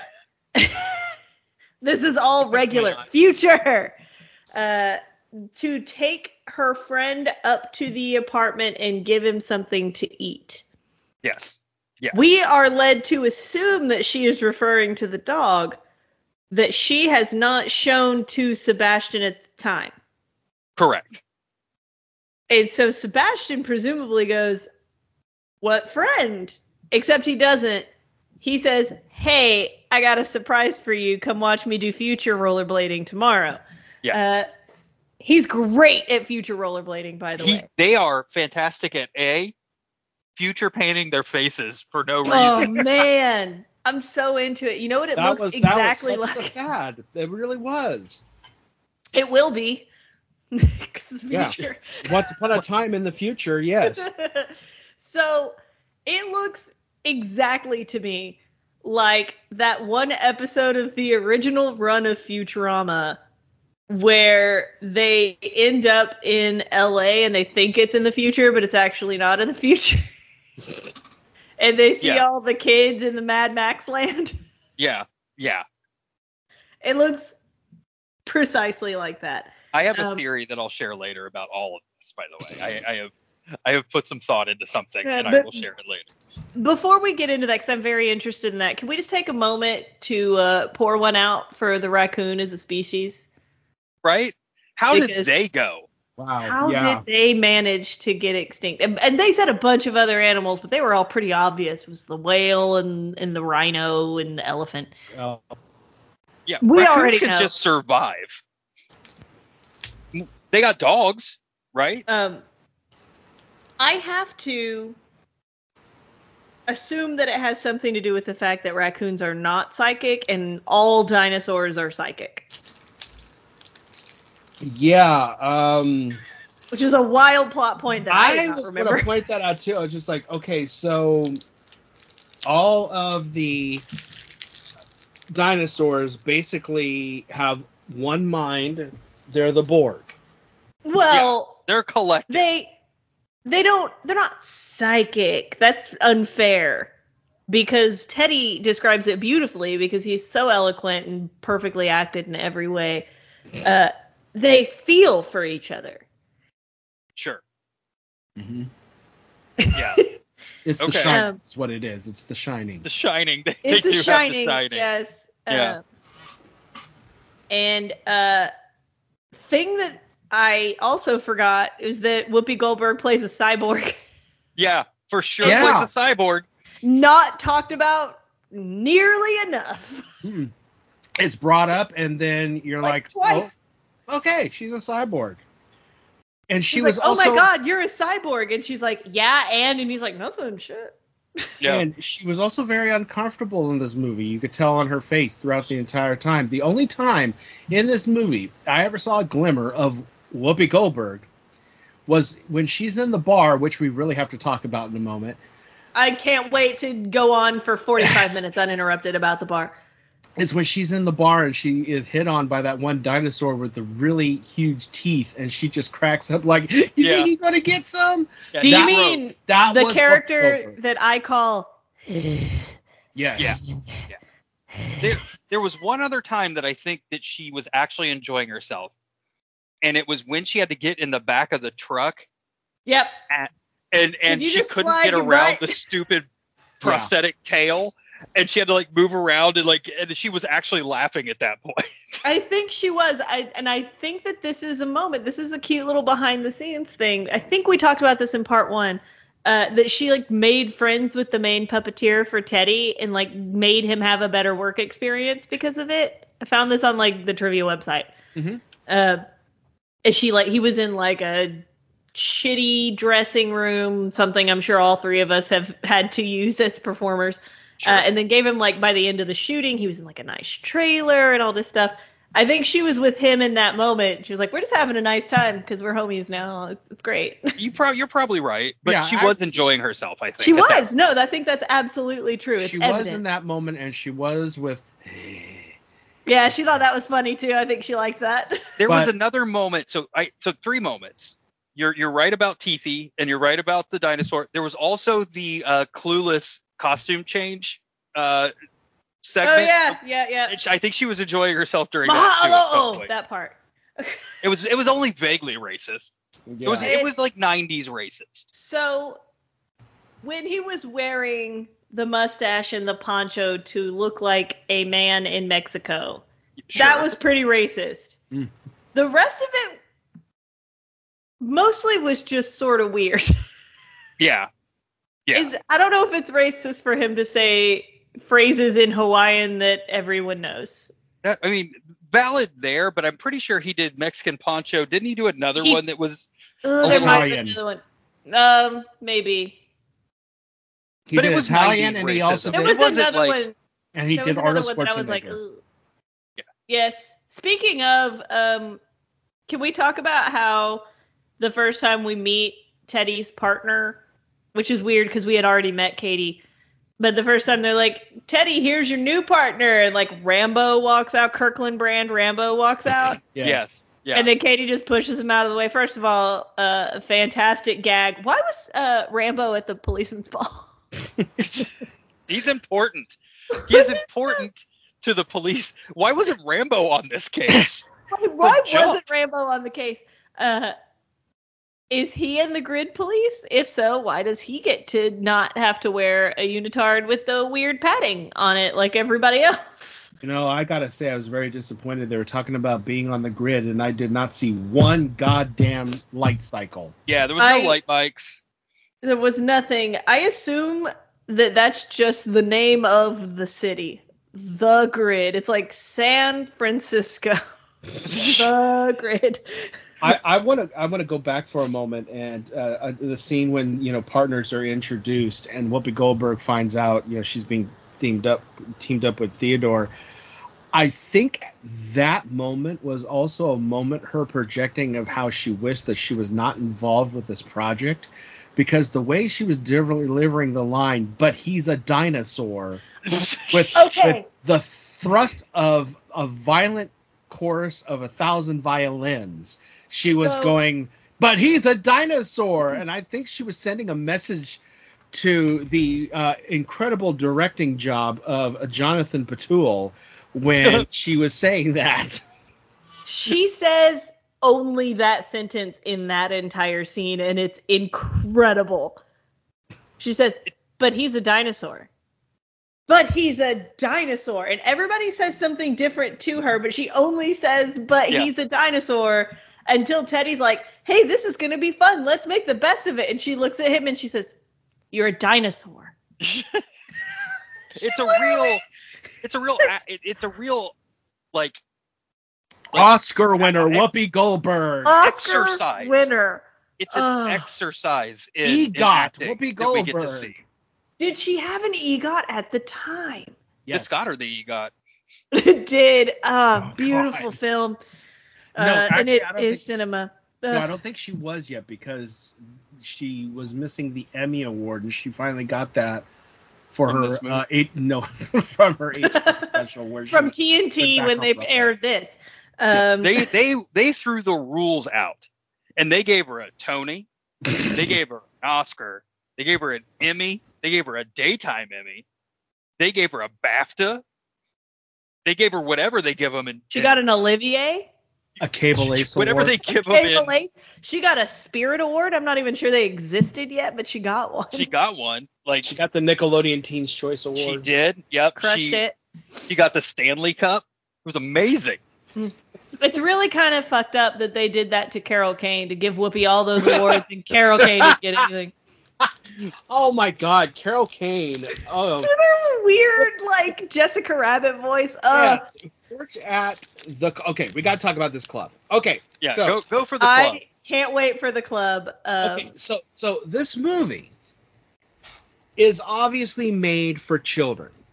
is all regular, future, to take her friend up to the apartment and give him something to eat. Yes. Yeah. We are led to assume that she is referring to the dog that she has not shown to Sebastian at the time. Correct. And so Sebastian presumably goes, "What friend?" Except he doesn't. He says, "Hey, I got a surprise for you. Come watch me do future rollerblading tomorrow." Yeah. He's great at future rollerblading, by the way. They are fantastic at future painting their faces for no reason. Oh, man. I'm so into it. You know what it looks exactly that was such like? a fad. It really was. It will be. 'Cause future. Yeah. Once upon a time in the future, yes. So it looks exactly to me like that one episode of the original run of Futurama where they end up in LA and they think it's in the future, but it's actually not in the future. And they see all the kids in the Mad Max land. Yeah. It looks precisely like that. I have a theory that I'll share later about all of this, by the way. I have put some thought into something, and I will share it later. Before we get into that, because I'm very interested in that, can we just take a moment to pour one out for the raccoon as a species? Right? How did they go? Wow. How did they manage to get extinct? And they said a bunch of other animals, but they were all pretty obvious. It was the whale and the rhino and the elephant. Yeah, we raccoons already can know. just survive. They got dogs, right? I have to assume that it has something to do with the fact that raccoons are not psychic and all dinosaurs are psychic. Yeah. Which is a wild plot point that I did not was remember. going to point that out too. I was just like, okay, so all of the dinosaurs basically have one mind. They're the Borg. Well, they're collective. They're not psychic. That's unfair. Because Teddy describes it beautifully because he's so eloquent and perfectly acted in every way. They feel for each other. Sure. Mm-hmm. Yeah. It's The Shining. It's what it is. It's The Shining. The Shining. It's The Shining. Shining. Yes. Yeah. And thing that I also forgot is that Whoopi Goldberg plays a cyborg. Yeah, for sure. Yeah. Plays a cyborg. Not talked about nearly enough. Mm-mm. It's brought up, and then you're like twice. Oh, okay, she's a cyborg. And she He's was like, also, oh my God, you're a cyborg. And she's like, yeah, and he's like, nothing, shit. Yeah. And she was also very uncomfortable in this movie. You could tell on her face throughout the entire time. The only time in this movie I ever saw a glimmer of Whoopi Goldberg was when she's in the bar, which we really have to talk about in a moment. I can't wait to go on for 45 minutes uninterrupted about the bar. It's when she's in the bar and she is hit on by that one dinosaur with the really huge teeth, and she just cracks up like, you think he's going to get some? Yeah, Do you mean that the was character that I call... Yes. Yeah. There was one other time that I think that she was actually enjoying herself, and it was when she had to get in the back of the truck. Yep. And she couldn't get around the stupid prosthetic tail, and she had to like move around and she was actually laughing at that point. I think she was. I think that this is a moment. This is a cute little behind the scenes thing. I think we talked about this in part 1. That she like made friends with the main puppeteer for Teddy and like made him have a better work experience because of it. I found this on like the trivia website. Mm-hmm. And he was in like a shitty dressing room, something I'm sure all three of us have had to use as performers. Sure. And then gave him like by the end of the shooting, he was in like a nice trailer and all this stuff. I think she was with him in that moment. She was like, "We're just having a nice time because we're homies now. It's great." You're probably right, but Yeah, she was enjoying herself. I think She at that was. No, I think that's absolutely true. It's She was evident. in that moment, and she was with. Yeah, she thought that was funny too. I think she liked that. There was But- another moment. So 3 moments. You're right about Teethy, and you're right about the dinosaur. There was also the Clueless costume change segment. Oh yeah. I think she was enjoying herself during that too. At some Mahalo! point. That part. It was only vaguely racist. Yeah. It was like 90s racist. So when he was wearing the mustache and the poncho to look like a man in Mexico, that Sure. was pretty racist. Mm. The rest of it mostly was just sort of weird. Yeah. I don't know if it's racist for him to say phrases in Hawaiian that everyone knows. I mean, valid there, but I'm pretty sure he did Mexican poncho. Didn't he do another He- one that was? There might be Italian. another one. Maybe. He But did it was Italian, 90s and he racism. also There It was did, wasn't another like- one. and he There did was another Arnold one that I was like, Schwarzenegger. ooh. Yeah. Yes. Speaking of, can we talk about how the first time we meet Teddy's partner, which is weird because we had already met Katie, but the first time they're like, Teddy, here's your new partner, and like Rambo walks out, Kirkland brand Rambo walks out, Yes. Yeah. and then Katie just pushes him out of the way. First of all, a fantastic gag. Why was Rambo at the policeman's ball? He's important. He is important to the police. Why wasn't Rambo on this case? Why jump. wasn't Rambo on the case? Is he in the grid police? If so, why does he get to not have to wear a unitard with the weird padding on it like everybody else? You know, I gotta say, I was very disappointed. They were talking about being on the grid, and I did not see one goddamn light cycle. Yeah, there was no light bikes. There was nothing. I assume that that's just the name of the city. The Grid. It's like San Francisco. The Grid. I want to go back for a moment and the scene when partners are introduced and Whoopi Goldberg finds out she's being teamed up with Theodore. I think that moment was also a moment her projecting of how she wished that she was not involved with this project, because the way she was delivering the line, but he's a dinosaur, with the thrust of a violent chorus of 1,000 violins. She was going, but he's a dinosaur. And I think she was sending a message to the incredible directing job of Jonathan Patul when she was saying that. She says only that sentence in that entire scene, and it's incredible. She says, but he's a dinosaur. But he's a dinosaur. And everybody says something different to her, but she only says, but he's a dinosaur, until Teddy's like, hey, this is going to be fun. Let's make the best of it. And she looks at him and she says, you're a dinosaur. It's a real like Oscar winner Whoopi Goldberg. Oscar exercise. winner. It's an exercise in EGOT, acting Whoopi that we get to Goldberg. see. Did she have an EGOT at the time? Yes. This got her the EGOT. It did. Beautiful God. film. No, And actually, it I don't is think- cinema. No, I don't think she was yet, because she was missing the Emmy Award, and she finally got that for From her this movie? from her HBO special where From she went TNT back when on they Broadway. aired this. They threw the rules out, and they gave her a Tony, they gave her an Oscar, they gave her an Emmy, they gave her a daytime Emmy, they gave her a BAFTA, they gave her whatever they give them. She got an Olivier. a Cable Ace whatever Award. they give them. Cable Ace. She got a Spirit Award. I'm not even sure they existed yet, but she got one. She got one. Like She got the Nickelodeon Teen's Choice Award. she did. Yep. Crushed it. She got the Stanley Cup. It was amazing. It's really kind of fucked up that they did that to Carol Kane, to give Whoopi all those awards and Carol Kane didn't get anything. Oh my God, Carol Kane. Oh, Their weird, like, Jessica Rabbit voice. yeah. Worked at the. Okay, we got to talk about this club. Okay, Yeah. so go for the club. I can't wait for the club. okay, so this movie is obviously made for children.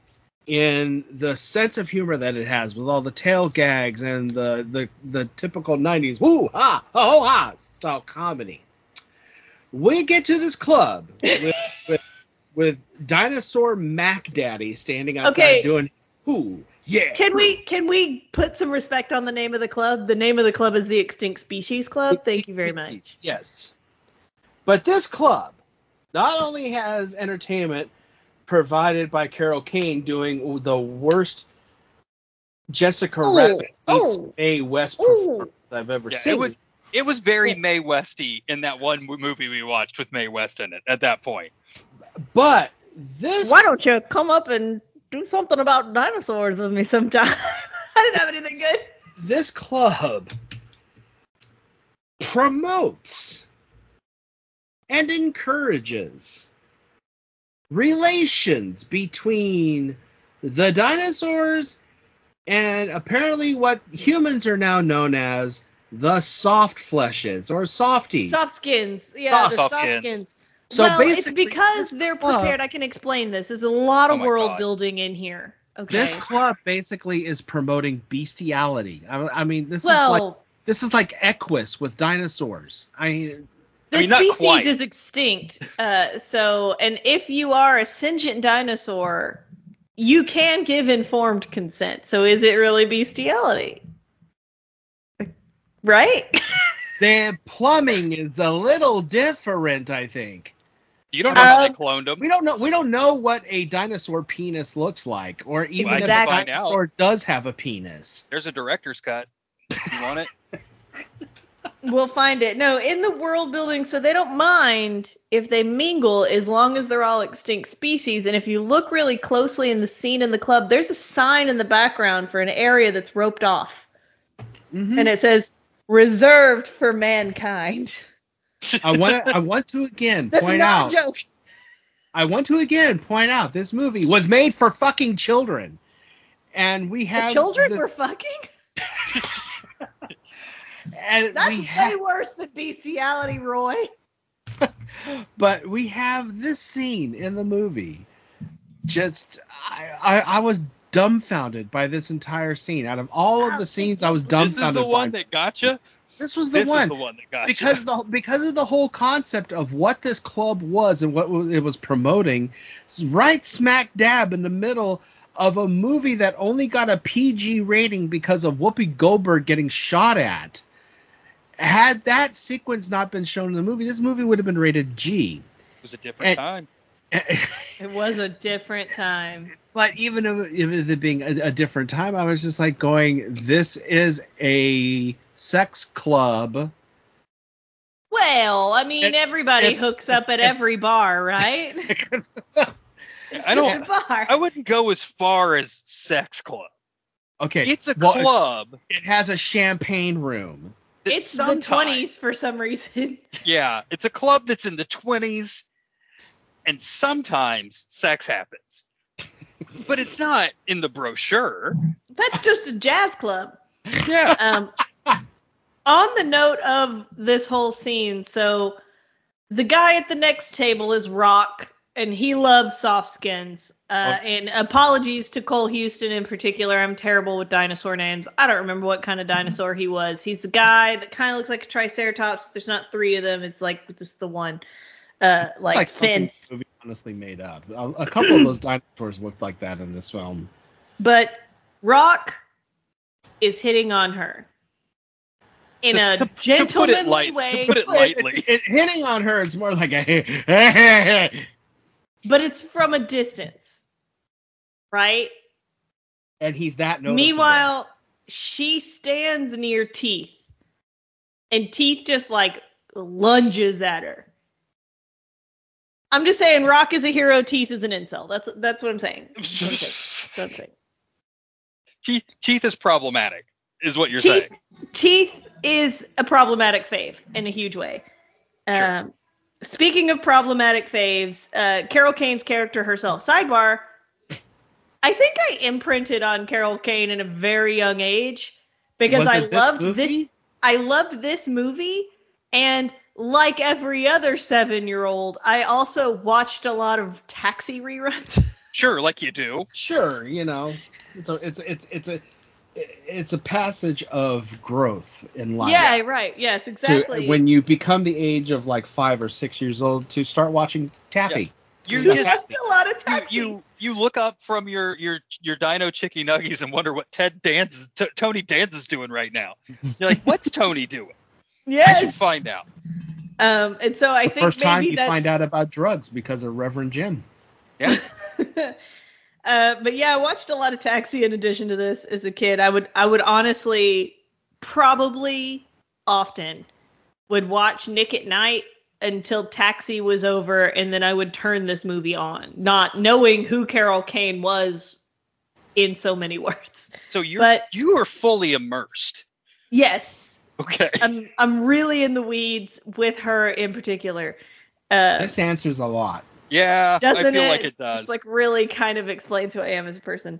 in the sense of humor that it has, with all the tail gags and the typical 90s woo ha ho ha style comedy. We get to this club with Dinosaur Mac Daddy standing outside doing whoo yeah. Can we put some respect on the name of the club? The name of the club is the Extinct Species Club. Thank you very much. Yes. But this club not only has entertainment provided by Carol Kane doing the worst Jessica Rabbit meets Mae West performance I've ever seen. It was very Mae Westy in that one movie we watched with Mae West in it at that point. But this... Why don't you come up and do something about dinosaurs with me sometime? I didn't have anything good. This club promotes and encourages relations between the dinosaurs and apparently what humans are now known as the soft fleshes or softies. Soft skins. Yeah, the soft skins. So well, basically, it's because they're prepared. I can explain this. There's a lot of world building in here. Okay. This club basically is promoting bestiality. I mean, this is like Equus with dinosaurs. The species is extinct. And if you are a sentient dinosaur, you can give informed consent. So is it really bestiality? Right? The plumbing is a little different, I think. You don't know how they cloned them. We don't know what a dinosaur penis looks like, or even if a dinosaur does have a penis. There's a director's cut. You want it? We'll find it. No, in the world building, so they don't mind if they mingle as long as they're all extinct species. And if you look really closely in the scene in the club, there's a sign in the background for an area that's roped off. Mm-hmm. And it says, reserved for mankind. I want to again That's point not out. A joke. I want to again point out this movie was made for fucking children, and we have the children were fucking. And that's way worse than bestiality, Roy. But we have this scene in the movie. Just I was dumbfounded by this entire scene. Out of all of the scenes, I was dumbfounded. This is the one that got you? This was the one that got because of the whole concept of what this club was and what it was promoting, right smack dab in the middle of a movie that only got a PG rating because of Whoopi Goldberg getting shot at. Had that sequence not been shown in the movie, this movie would have been rated G. It was a different time. It was a different time. But even if it being a different time, I was just like going, this is a sex club. Well, I mean, everybody hooks up at every bar, right? I wouldn't go as far as sex club. Okay. It's a club. It has a champagne room. It's the 20s for some reason. Yeah, it's a club that's in the 20s, and sometimes sex happens. But it's not in the brochure. That's just a jazz club. Yeah. On the note of this whole scene, so the guy at the next table is Rock, and he loves soft skins. And apologies to Cole Houston in particular. I'm terrible with dinosaur names. I don't remember what kind of dinosaur he was. He's the guy that kind of looks like a Triceratops. There's not three of them. It's like just the one. Like Finn. The movie honestly made up. A couple of those dinosaurs looked like that in this film. But Rock is hitting on her. In a gentlemanly way. To put it lightly. Hitting on her is more like a... But it's from a distance. Right? And he's that noticeable. Meanwhile, she stands near Teeth. And Teeth just like lunges at her. I'm just saying Rock is a hero, Teeth is an incel. That's what I'm saying. That's what I'm saying. Teeth is problematic, is what you're saying. Teeth is a problematic fave in a huge way. Sure. Speaking of problematic faves, Carol Kane's character herself. Sidebar, I think I imprinted on Carol Kane in a very young age because I loved this movie, and like every other 7-year-old, I also watched a lot of Taxi reruns. Sure, like you do. Sure, it's a passage of growth in life. Yeah, right. Yes, exactly. When you become the age of like 5 or 6 years old, to start watching Taffy. You You just watched a lot of Taxi. you look up from your Dino Chicky Nuggies and wonder what Tony Danza is doing right now. You're like, what's Tony doing? Yes. I should find out. And so I think First time maybe you that's... find out about drugs because of Reverend Jim. Yeah. But yeah, I watched a lot of Taxi in addition to this as a kid. I would honestly probably often would watch Nick at Night until Taxi was over, and then I would turn this movie on, not knowing who Carol Kane was in so many words. So you are fully immersed. Yes. Okay. I'm really in the weeds with her in particular. This answers a lot. Yeah, Doesn't I feel it? like it does. It's like really kind of explains who I am as a person.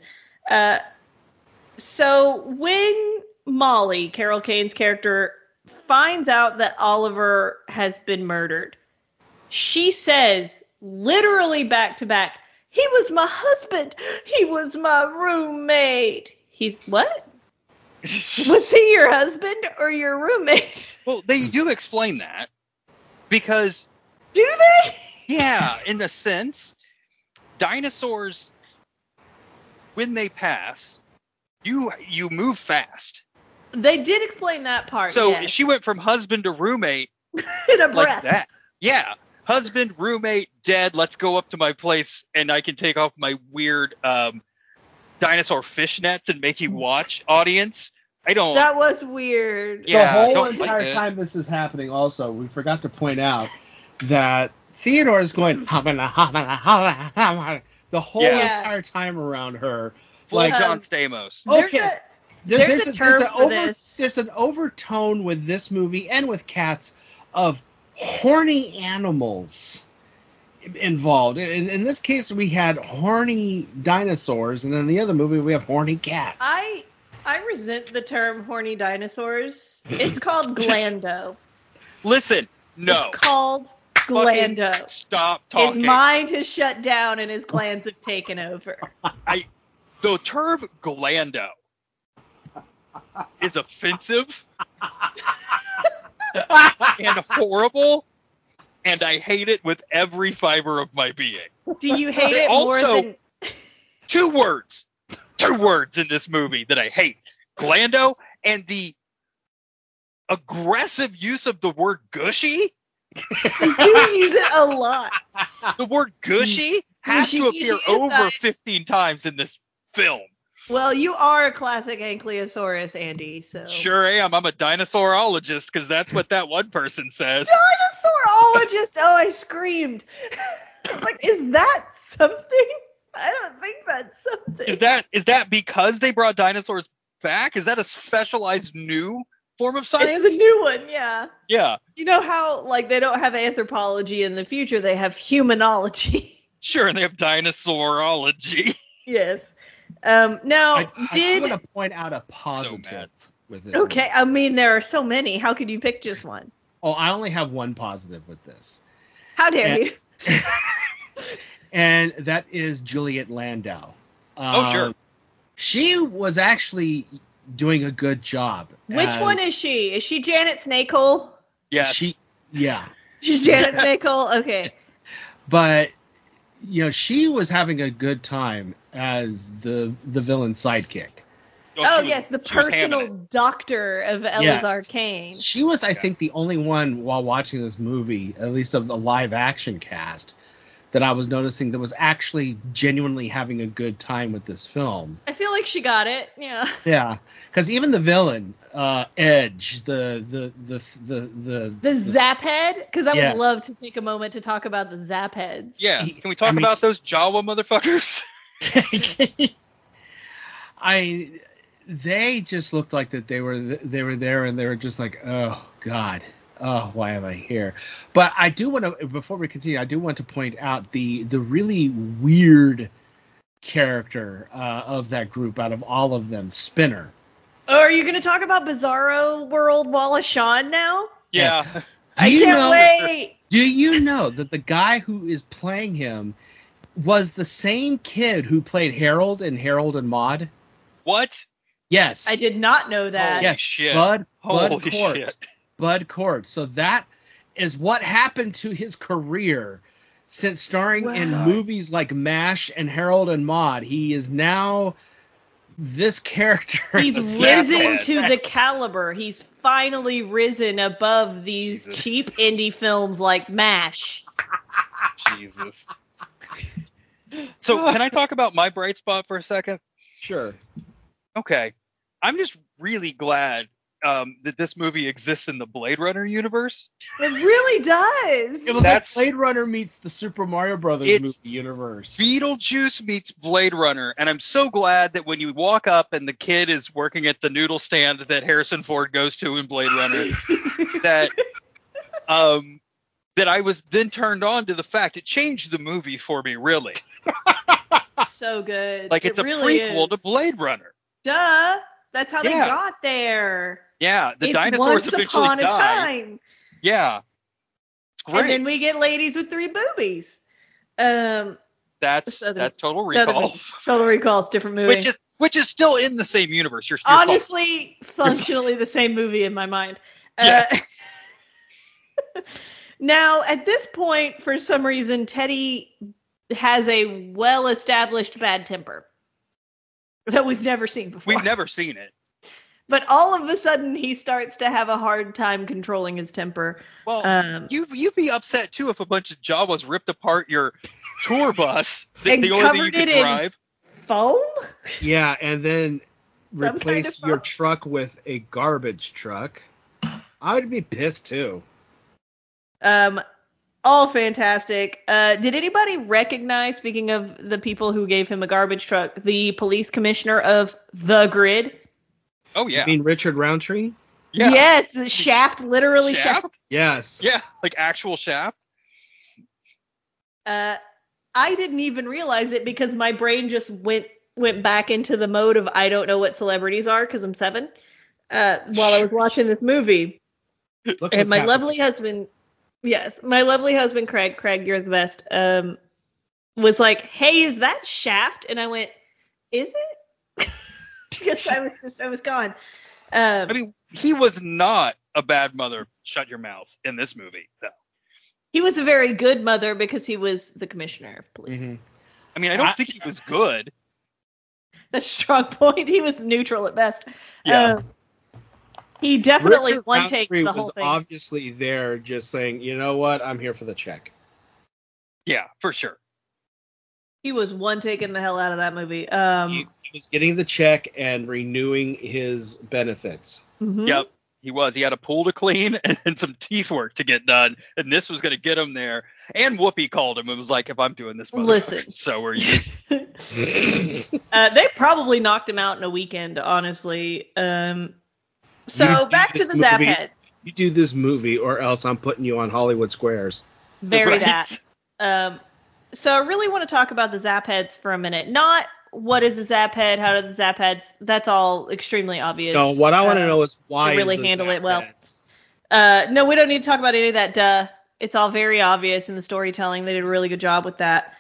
So when Molly, Carol Kane's character, finds out that Oliver has been murdered, she says, literally back to back, "He was my husband. He was my roommate." He's what? Was he your husband or your roommate? Well, they do explain that because Do they? yeah, in a sense, dinosaurs, when they pass, you move fast. They did explain that part. So yes. she went from husband to roommate in a like breath. that. Yeah. Husband, roommate, dead. Let's go up to my place and I can take off my weird dinosaur fishnets and make you watch, audience. I don't. That was weird. Yeah, the whole don't entire like it. time this is happening, also, we forgot to point out that Theodore is going the whole Yeah. entire time around her. Full Like, John Stamos. okay. There's a term for this. There's an overtone with this movie and with Cats of horny animals involved. In this case, we had horny dinosaurs, and in the other movie, we have horny cats. I resent the term horny dinosaurs. It's called glando. Listen, no. It's called Fucking glando. Stop His talking. mind has shut down and his glands have taken over. The term glando is offensive and horrible, and I hate it with every fiber of my being. Do you hate it Also- more than... Two words in this movie that I hate. Glando and the aggressive use of the word gushy. You do use it a lot. The word gushy has to appear over 15 times in this film. Well, you are a classic Ankylosaurus, Andy, so... Sure am. I'm a dinosaurologist because that's what that one person says. Dinosaurologist! Oh, I screamed. Like, is that something? I don't think that's something. Is that because they brought dinosaurs back? Is that a specialized new form of science? It's the new one, yeah. Yeah. You know how, like, they don't have anthropology in the future, they have humanology. Sure, and they have dinosaurology. Yes. Now, I want to point out a positive mad. with this. Okay, movie. I mean, there are so many. How could you pick just one? Oh, I only have one positive with this. How dare And- you? And that is Juliet Landau. Oh, sure. She was actually doing a good job. Which one is she? Is she Janet Snakehole? Yes. Yeah. She's Janet Snakehole? Okay. But, she was having a good time as the villain sidekick. Oh, she yes, the she was hamming personal it. doctor of Elazar Yes. Kane. She was, I think, the only one while watching this movie, at least of the live action cast, that I was noticing that was actually genuinely having a good time with this film. I feel like she got it. Yeah. Yeah, because even the villain, Edge, the Zap Head? Because I Yeah. would love to take a moment to talk about the Zap Heads. Yeah. Can we talk about those Jawa motherfuckers? they just looked like that they were there and they were just like, oh God, oh, why am I here? But I do want to, before we continue, I do want to point out the really weird character of that group out of all of them, Spinner. Oh, are you going to talk about Bizarro World Wallace Shawn now? Yeah. I can't wait. Do you know that the guy who is playing him was the same kid who played Harold in Harold and Maude. What? Yes. I did not know that. Holy shit. Bud Holy Cort. shit. Bud Cort. So that is what happened to his career since starring in movies like MASH and Harold and Maude. He is now this character. He's That's risen sad. to the caliber. He's finally risen above these Jesus. cheap indie films like MASH. Jesus. So can I talk about my bright spot for a second? Sure. Okay. I'm just really glad that this movie exists in the Blade Runner universe. It really does. It was That's- like Blade Runner meets the Super Mario Brothers It's movie universe. Beetlejuice meets Blade Runner, and I'm so glad that when you walk up and the kid is working at the noodle stand that Harrison Ford goes to in Blade Runner, that I was then turned on to the fact it changed the movie for me, really. So good. Like it's It a really prequel is. to Blade Runner. Duh. That's how they Yeah. got there. Yeah, the It's dinosaurs once eventually upon a die. time. Yeah, it's great. And then we get ladies with 3 boobies. Southern- that's Total Recall, Total Recall. It's a different movie. which is still in the same universe. You're Honestly, functionally the same movie in my mind. Yes. Now, at this point, for some reason, Teddy has a well-established bad temper that we've never seen before. We've never seen it. But all of a sudden, he starts to have a hard time controlling his temper. Well, you'd be upset too if a bunch of Jawas ripped apart your tour bus. And The only thing you covered could it in drive. Foam? Yeah, and then Some kind replace of your fun. truck with a garbage truck. I would be pissed too. All fantastic. Did anybody recognize, speaking of the people who gave him a garbage truck, the police commissioner of The Grid? Oh yeah. You mean Richard Roundtree? Yeah. Yes, the Shaft, literally Shaft. Yes. Yeah, like actual Shaft. I didn't even realize it because my brain just went back into the mode of I don't know what celebrities are because I'm 7 while I was watching this movie. Look And what's my happening. lovely husband, yes, my lovely husband, Craig, you're the best, was like, hey, is that Shaft? And I went, is it? Because I was gone. I mean, he was not a bad mother. Shut your mouth in this movie, though. He was a very good mother because he was the commissioner of police. Mhm. I mean, I don't think he was good. That's a strong point. He was neutral at best. Yeah. He definitely Richard one take Roundtree the whole was thing. obviously there just saying, you know what, I'm here for the check. Yeah, for sure. He was one taking the hell out of that movie. He was getting the check and renewing his benefits. Mhm. Yep, he was. He had a pool to clean and some teeth work to get done, and this was going to get him there. And Whoopi called him and was like, if I'm doing this, Listen. motherfucker, so are you. They probably knocked him out in a weekend, honestly. So You back do to this the Zap movie- Head. You do this movie or else I'm putting you on Hollywood Squares. Very Right. that. So I really want to talk about the Zap Heads for a minute. Not what is a Zap Head, how do the Zap Heads, that's all extremely obvious. No, what I want to know is why they really is the handle Zap it well. Heads- No, we don't need to talk about any of that. Duh. It's all very obvious in the storytelling. They did a really good job with that.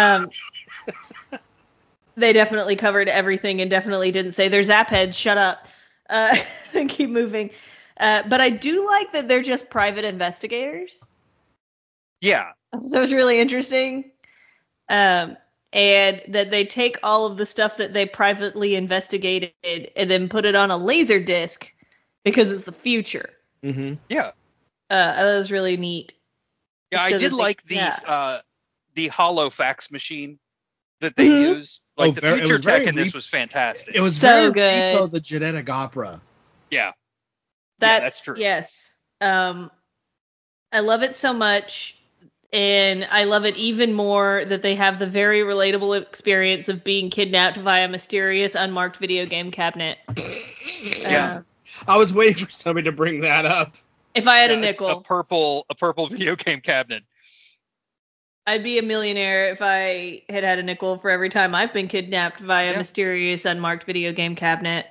They definitely covered everything and definitely didn't say they're Zap Heads. Shut up. And keep moving. But I do like that they're just private investigators. Yeah, That was really interesting. And that they take all of the stuff that they privately investigated and then put it on a laser disc because it's the future. Mhm. yeah. That was really neat. Yeah, So I did that they- like the hollow fax machine that they Mhm. used. Like the it future was very tech in this re- was fantastic. It was So very good. Rico, the genetic opera. yeah. That's true. Yes. I love it so much. And I love it even more that they have the very relatable experience of being kidnapped via a mysterious unmarked video game cabinet. Yeah. I was waiting for somebody to bring that up. If I had a Yeah, nickel, a purple video game cabinet. I'd be a millionaire if I had a nickel for every time I've been kidnapped via a Yeah. mysterious unmarked video game cabinet.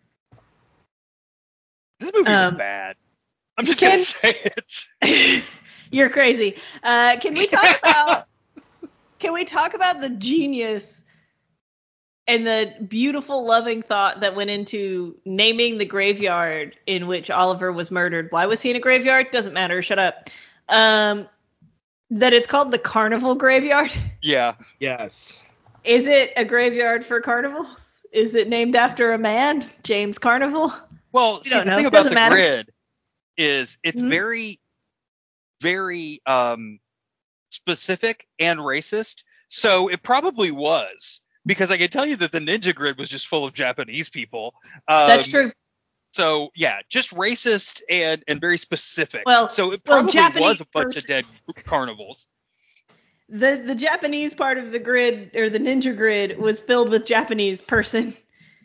This movie was Um, bad. I'm just can- gonna say it. You're crazy. Can we talk about Can we talk about the genius and the beautiful, loving thought that went into naming the graveyard in which Oliver was murdered? Why was he in a graveyard? Doesn't matter. Shut up. That it's called the Carnival Graveyard. Yeah. Yes. Is it a graveyard for carnivals? Is it named after a man, James Carnival? Well, see, don't the know. thing about Doesn't the matter. grid is it's Mhm. very, very specific and racist. So it probably was, because I can tell you that the Ninja Grid was just full of Japanese people. That's true. So yeah, just racist and very specific. Well- so it well, probably Japanese was a bunch of person- dead carnivals. The Japanese part of the grid, or the Ninja Grid, was filled with Japanese person.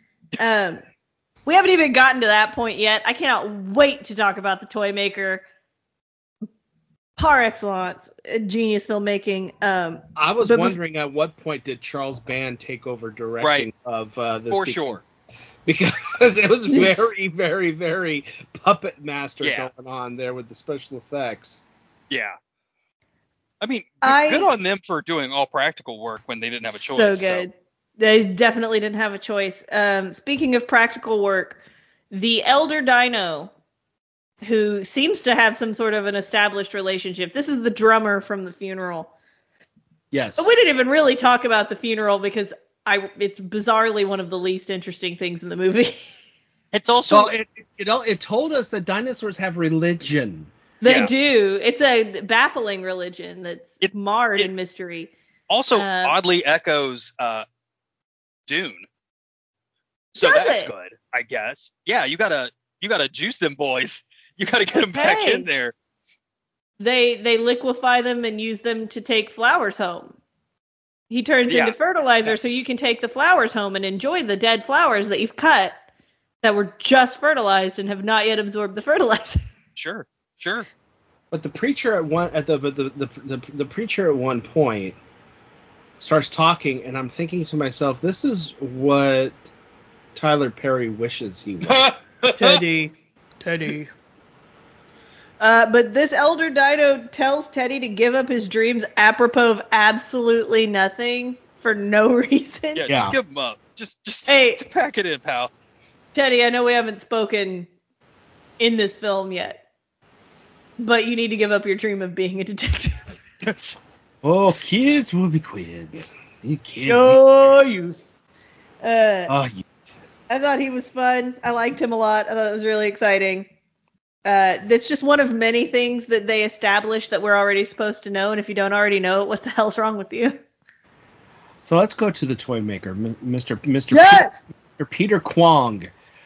We haven't even gotten to that point yet. I cannot wait to talk about the Toy Maker. Par excellence, genius filmmaking. I was But bef- wondering at what point did Charles Band take over directing Right. of the For sequence? sure. Because it was very, very, very puppet master Yeah. going on there with the special effects. Yeah. I mean, I- good on them for doing all practical work when they didn't have a choice. So good. They definitely didn't have a choice. Speaking of practical work, the Elder Dino, who seems to have some sort of an established relationship. This is the drummer from the funeral. Yes. But we didn't even really talk about the funeral because it's bizarrely one of the least interesting things in the movie. It's also So it told us that dinosaurs have religion. They Yeah. do. It's a baffling religion that's marred in mystery. also Uh, oddly echoes Dune. So Does that's it? good, I guess. Yeah, you gotta juice them boys. You gotta get them back Hey. in there. They liquefy them and use them to take flowers home. He turns Yeah. into fertilizer so you can take the flowers home and enjoy the dead flowers that you've cut that were just fertilized and have not yet absorbed the fertilizer. Sure. But the preacher the preacher at one point starts talking, and I'm thinking to myself, this is what Tyler Perry wishes he was. Teddy. But this Elder Dino tells Teddy to give up his dreams apropos of absolutely nothing for no reason. Yeah, Yeah. just give them up. Just Hey. pack it in, pal. Teddy, I know we haven't spoken in this film yet, but you need to give up your dream of being a detective. Oh, kids will be kids. You kids. Yo, youth. Oh, you. I thought he was fun. I liked him a lot. I thought it was really exciting. That's just one of many things that they established that we're already supposed to know, and if you don't already know it, what the hell's wrong with you? So let's go to the toy maker, Mr. Yes! Peter Kwong.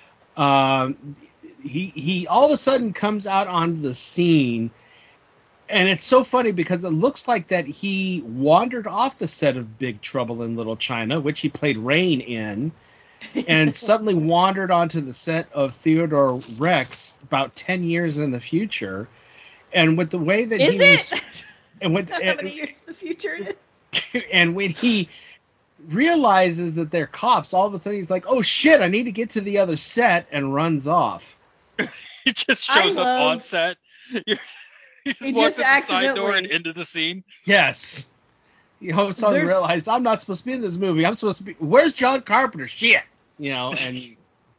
He all of a sudden comes out onto the scene, and it's so funny because it looks like that he wandered off the set of Big Trouble in Little China, which he played Rain in, and suddenly wandered onto the set of Theodore Rex about 10 years in the future. And with the way that Is he it? was, and with How many years in the future it is? and when he realizes that they're cops, all of a sudden he's like, "Oh shit, I need to get to the other set," and runs off. He just I shows up love- on set. He just He walks just in the side door and accidentally- into the scene. Yes. He all of a sudden There's- realized, I'm not supposed to be in this movie. I'm supposed to be. Where's John Carpenter? Shit. You know, and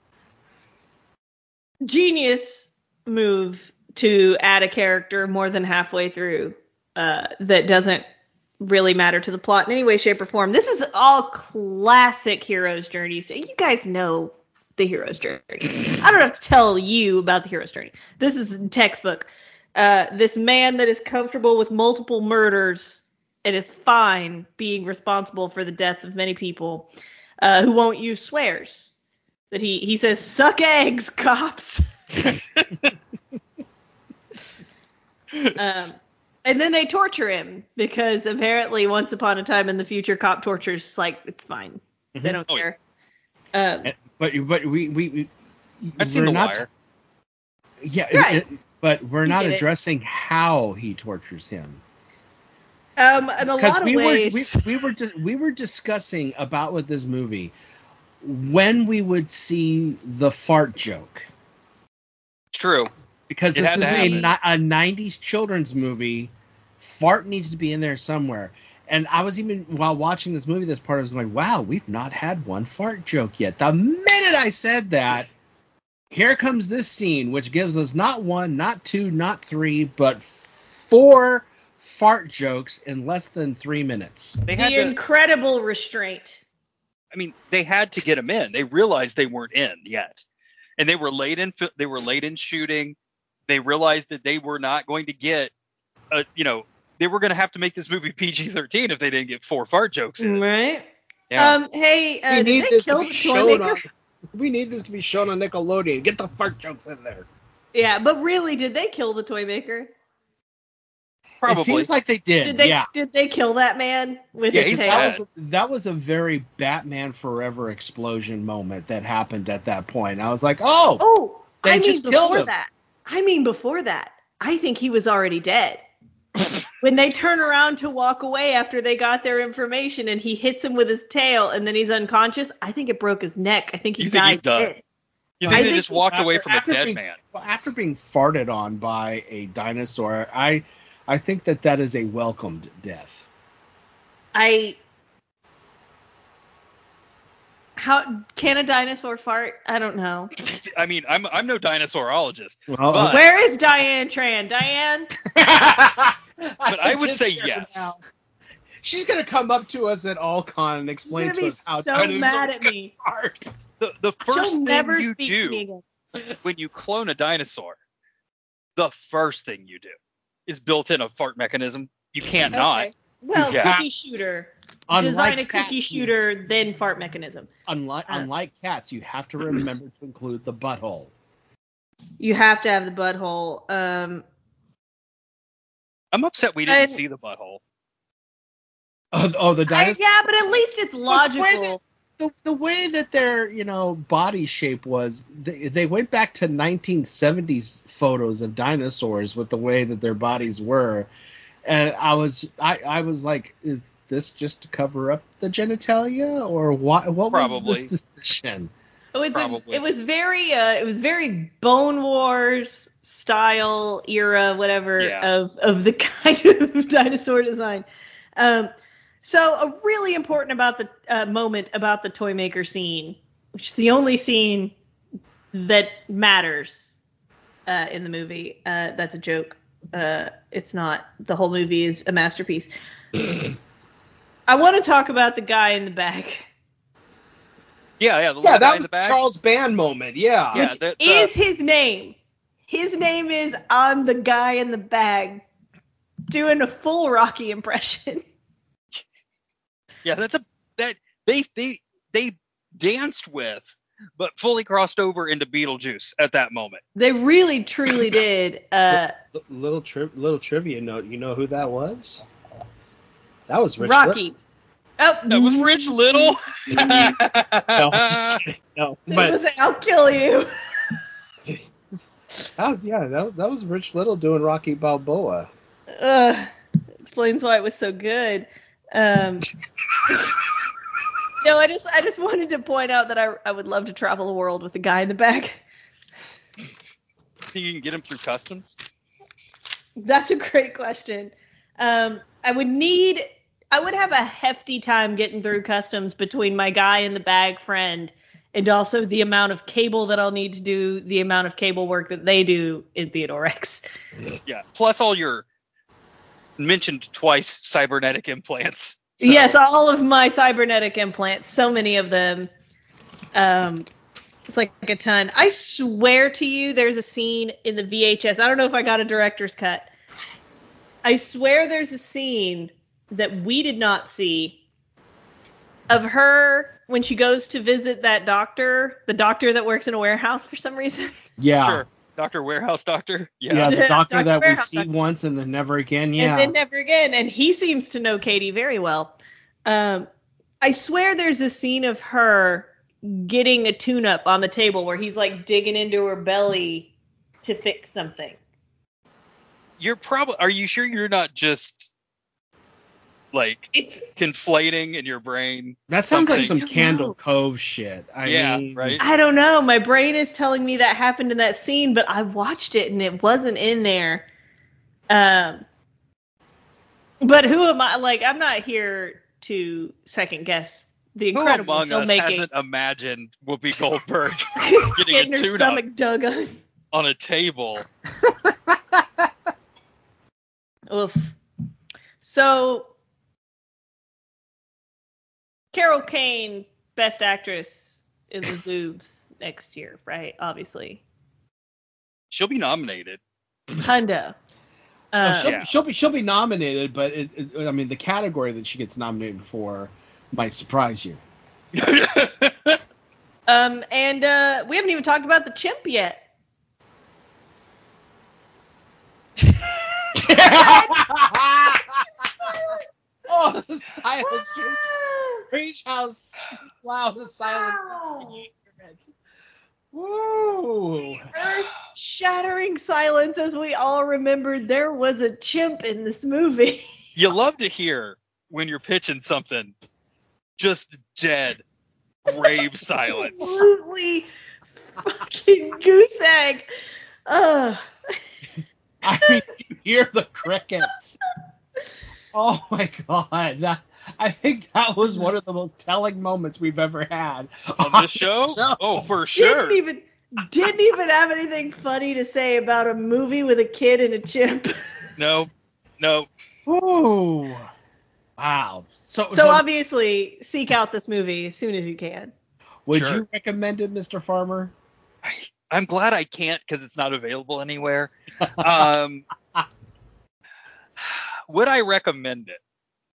Genius move to add a character more than halfway through that doesn't really matter to the plot in any way, shape, or form. This is all classic hero's journeys. You guys know the hero's journey. I don't have to tell you about the hero's journey. This is textbook. This man that is comfortable with multiple murders and is fine being responsible for the death of many people, who won't use swears. That he says, "Suck eggs, cops." And then they torture him because apparently once upon a time in the future, cop torture's like, it's fine. They don't Oh, care. but we I've seen we're The not, Wire. Yeah, Right. but we're not get it. addressing how he tortures him. In a lot of we ways. we were discussing about with this movie when we would see the fart joke, It's true. because It this had is to a happen. 90s children's movie. Fart needs to be in there somewhere. And I was even, while watching this movie, this part, I was going, wow, we've not had one fart joke yet. The minute I said that, here comes this scene, which gives us not one, not two, not three, but 4 fart jokes in less than 3 minutes. The incredible restraint. I mean, they had to get them in. They realized they weren't in yet. And they were late in shooting. They realized that they were not going to get, they were going to have to make this movie PG-13 if they didn't get 4 fart jokes in. Right. Yeah. Did they kill the Toymaker? We need this to be shown on Nickelodeon. Get the fart jokes in there. Yeah, but really, did they kill the Toymaker? Probably. It seems like they did. Did they kill that man with his tail? That was a very Batman Forever explosion moment that happened at that point. I was like, they just killed him. I mean, before that, I think he was already dead. When they turn around to walk away after they got their information and he hits him with his tail and then he's unconscious, I think it broke his neck. I think he died dead. You think they just walked away from a dead man? Well, after being farted on by a dinosaur, I think that is a welcomed death. How can a dinosaur fart? I don't know. I mean, I'm no dinosaurologist. Well, but where is Diane Tran? Diane? But I would say yes. Now. She's gonna come up to us at AllCon and explain to us how so mad at me. Fart. The first She'll never thing you speak to me do again. when you clone a dinosaur, the first thing you do is built in a fart mechanism. You can't not. Well, Yeah. cookie shooter. Unlike Design a cats, cookie shooter, then fart mechanism. Unlike cats, you have to remember to include the butthole. You have to have the butthole. I'm upset we didn't see the butthole. The dinosaur. Yeah, but at least it's logical. The way that their body shape was, they went back to 1970s photos of dinosaurs with the way that their bodies were, and I was like, is this just to cover up the genitalia, or what was this decision? It was very Bone Wars style era, whatever, of the kind of dinosaur design. So a really important about the moment about the Toymaker scene, which is the only scene that matters in the movie. That's a joke. It's not. The whole movie is a masterpiece. I want to talk about the guy in the back. Yeah, that was the Charles Band moment. Yeah. Is his name. His name is I'm the guy in the bag, doing a full Rocky impression. Yeah, they danced with, but fully crossed over into Beetlejuice at that moment. They really, truly did. Little trivia note. You know who that was? That was Rich Rocky. Little. Oh, that was Rich Little. No, just kidding. No, but I'll kill you. That was Rich Little doing Rocky Balboa. Explains why it was so good. No, I just wanted to point out that I would love to travel the world with the guy in the back. You can get him through customs? That's a great question. I would have a hefty time getting through customs between my guy in the bag friend and also the amount of cable that I'll need to do the amount of cable work that they do in Theodore X. Yeah, plus all your mentioned twice cybernetic implants. So. Yes, all of my cybernetic implants, so many of them. It's like a ton. I swear to you, there's a scene in the VHS. I don't know if I got a director's cut. I swear there's a scene that we did not see of her when she goes to visit that doctor, the doctor that works in a warehouse for some reason. Yeah. Sure. Dr. Warehouse Doctor? Yeah, the doctor Dr. that Warehouse we see once and then never again. Yeah. And then never again. And he seems to know Katie very well. I swear there's a scene of her getting a tune-up on the table where he's like digging into her belly to fix something. Are you sure you're not just like conflating in your brain? That sounds like some Candle Cove shit. I mean, right. I don't know. My brain is telling me that happened in that scene, but I watched it and it wasn't in there. But who am I? Like, I'm not here to second guess the Who incredible among us filmmaking. hasn't imagined Whoopi Goldberg Getting getting a her stomach dug on. on a table? Oof. So, Carol Kane, Best Actress in the Zoobs next year, right? Obviously. She'll be nominated. Hundo. She'll be nominated, but I mean, the category that she gets nominated for might surprise you. And we haven't even talked about the chimp yet. Oh, the silence. Preach how loud the silence. Woo! Earth-shattering silence as we all remembered there was a chimp in this movie. You love to hear when you're pitching something just dead, grave silence. Absolutely fucking goose egg. Ugh. I mean, you hear the crickets. Oh my god. I think that was one of the most telling moments we've ever had On this show? Oh, for sure. Didn't even have anything funny to say about a movie with a kid and a chimp. No. Ooh. Wow. So obviously, seek out this movie as soon as you can. Would Sure. you recommend it, Mr. Farmer? I'm glad I can't because it's not available anywhere. Would I recommend it?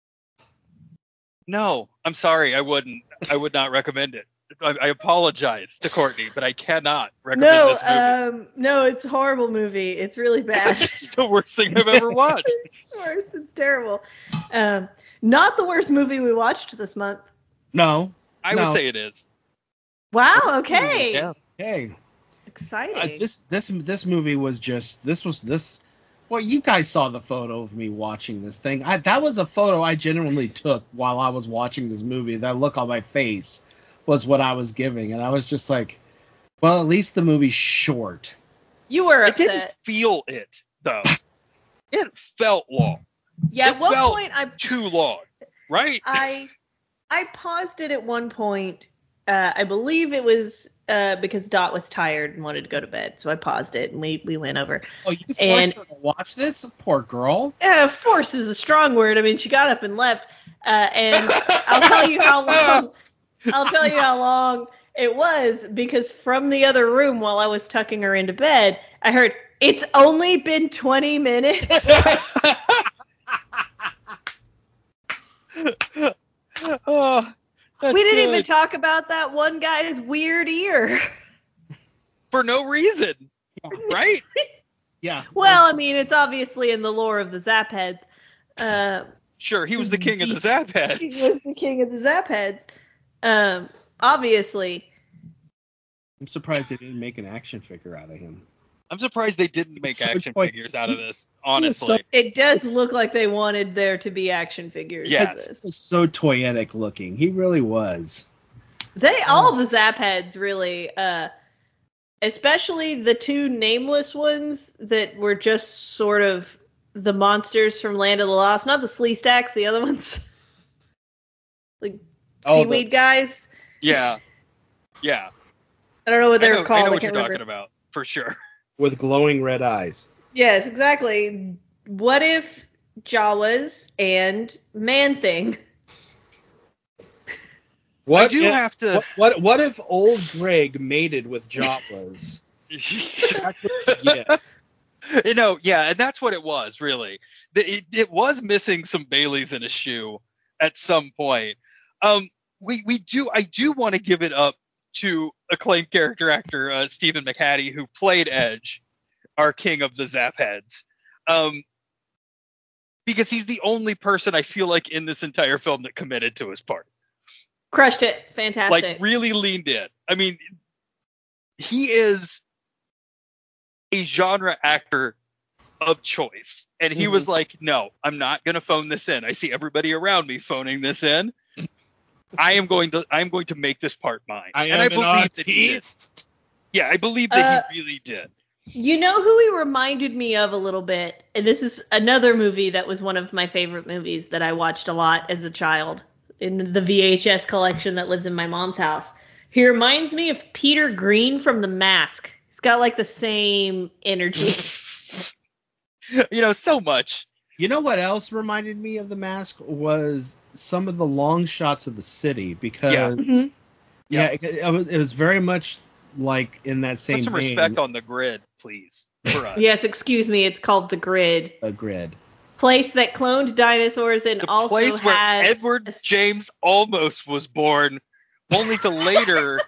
No, I'm sorry, I wouldn't. I would not recommend it. I apologize to Courtney, but I cannot recommend this movie. No, it's a horrible movie. It's really bad. It's the worst thing I've ever watched. It's the worst. It's terrible. Not the worst movie we watched this month. No. I would say it is. Wow. Okay. Yeah. Hey. Exciting. This movie was just this. Well, you guys saw the photo of me watching this thing. That was a photo I genuinely took while I was watching this movie. That look on my face was what I was giving, and I was just like, well, at least the movie's short. You were I upset. didn't feel it though. It felt long. Yeah. It At one felt point, too long, right? I paused it at one point. I believe it was because Dot was tired and wanted to go to bed, so I paused it and we went over. Oh, you forced her to watch this? Poor girl. Force is a strong word. I mean, she got up and left. And I'll tell you how long. I'll tell you how long it was, because from the other room while I was tucking her into bed, I heard, "It's only been 20 minutes." Oh, that's We didn't good. even talk about that one guy's weird ear. For no reason, right? Yeah. Well, I mean, it's obviously in the lore of the Zap Heads. Sure, he was the king of the Zap Heads. He was the king of the Zap Heads. Obviously. I'm surprised they didn't make an action figure out of him. I'm surprised they didn't make So action quite- figures out of this, honestly. It does look like they wanted there to be action figures. Yes. For this. He was so toyetic looking. He really was. All the Zap Heads really, especially the two nameless ones that were just sort of the monsters from Land of the Lost, not the Slee Stacks, the other ones, like seaweed guys. Yeah. I don't know what they were I called. know what can't you're remember. talking about, for sure. With glowing red eyes. Yes, exactly. What if Jawas and Man-Thing? I do have to. What if old Greg mated with Jawas? That's what you get. And that's what it was, really. It was missing some Baileys in a shoe at some point. I do want to give it up to acclaimed character actor Stephen McHattie, who played Edge, our king of the Zap Heads, because he's the only person I feel like in this entire film that committed to his part. Crushed it. Fantastic. Like, really leaned in. I mean, he is a genre actor of choice, and he was like, no, I'm not going to phone this in. I see everybody around me phoning this in. I'm going to make this part mine. I believe that he did. Yeah, I believe that he really did. You know who he reminded me of a little bit? And this is another movie that was one of my favorite movies that I watched a lot as a child in the VHS collection that lives in my mom's house. He reminds me of Peter Green from The Mask. He's got like the same energy. So much. You know what else reminded me of The Mask was some of the long shots of the city, because it was very much like in that same Put some vein. respect on the grid, please. For us. Yes, excuse me. It's called The Grid. A grid. Place that cloned dinosaurs and The also place where had Edward James Olmos was born, only to later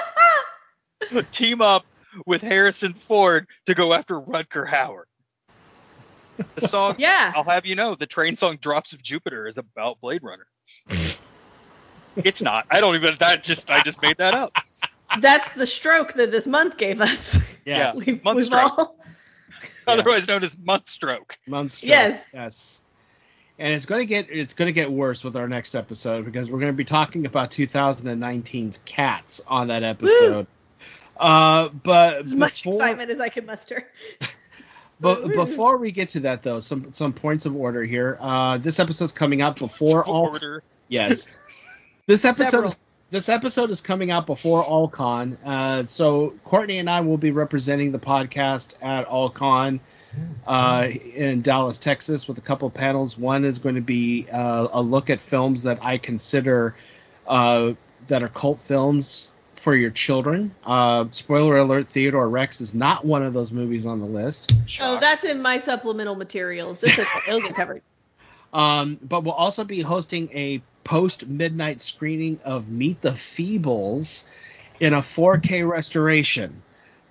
team up with Harrison Ford to go after Rutger Hauer. The song, Yeah. I'll have you know, the train song "Drops of Jupiter" is about Blade Runner. It's not. I just made that up. That's the stroke that this month gave us. Yes. Yeah. Month stroke. Yeah. Otherwise known as month stroke. Month stroke. Yes. Yes. And it's going to get worse with our next episode, because we're going to be talking about 2019's Cats on that episode. But As much excitement as I can muster. But before we get to that, though, some points of order here. This episode's coming out before Order. Yes. This episode is coming out before AllCon. So Courtney and I will be representing the podcast at AllCon in Dallas, Texas, with a couple of panels. One is going to be a look at films that I consider that are cult films for your children. Spoiler alert, Theodore Rex is not one of those movies on the list. Oh, that's in my supplemental materials. It's okay. It'll get covered. But we'll also be hosting a post-midnight screening of Meet the Feebles in a 4K restoration,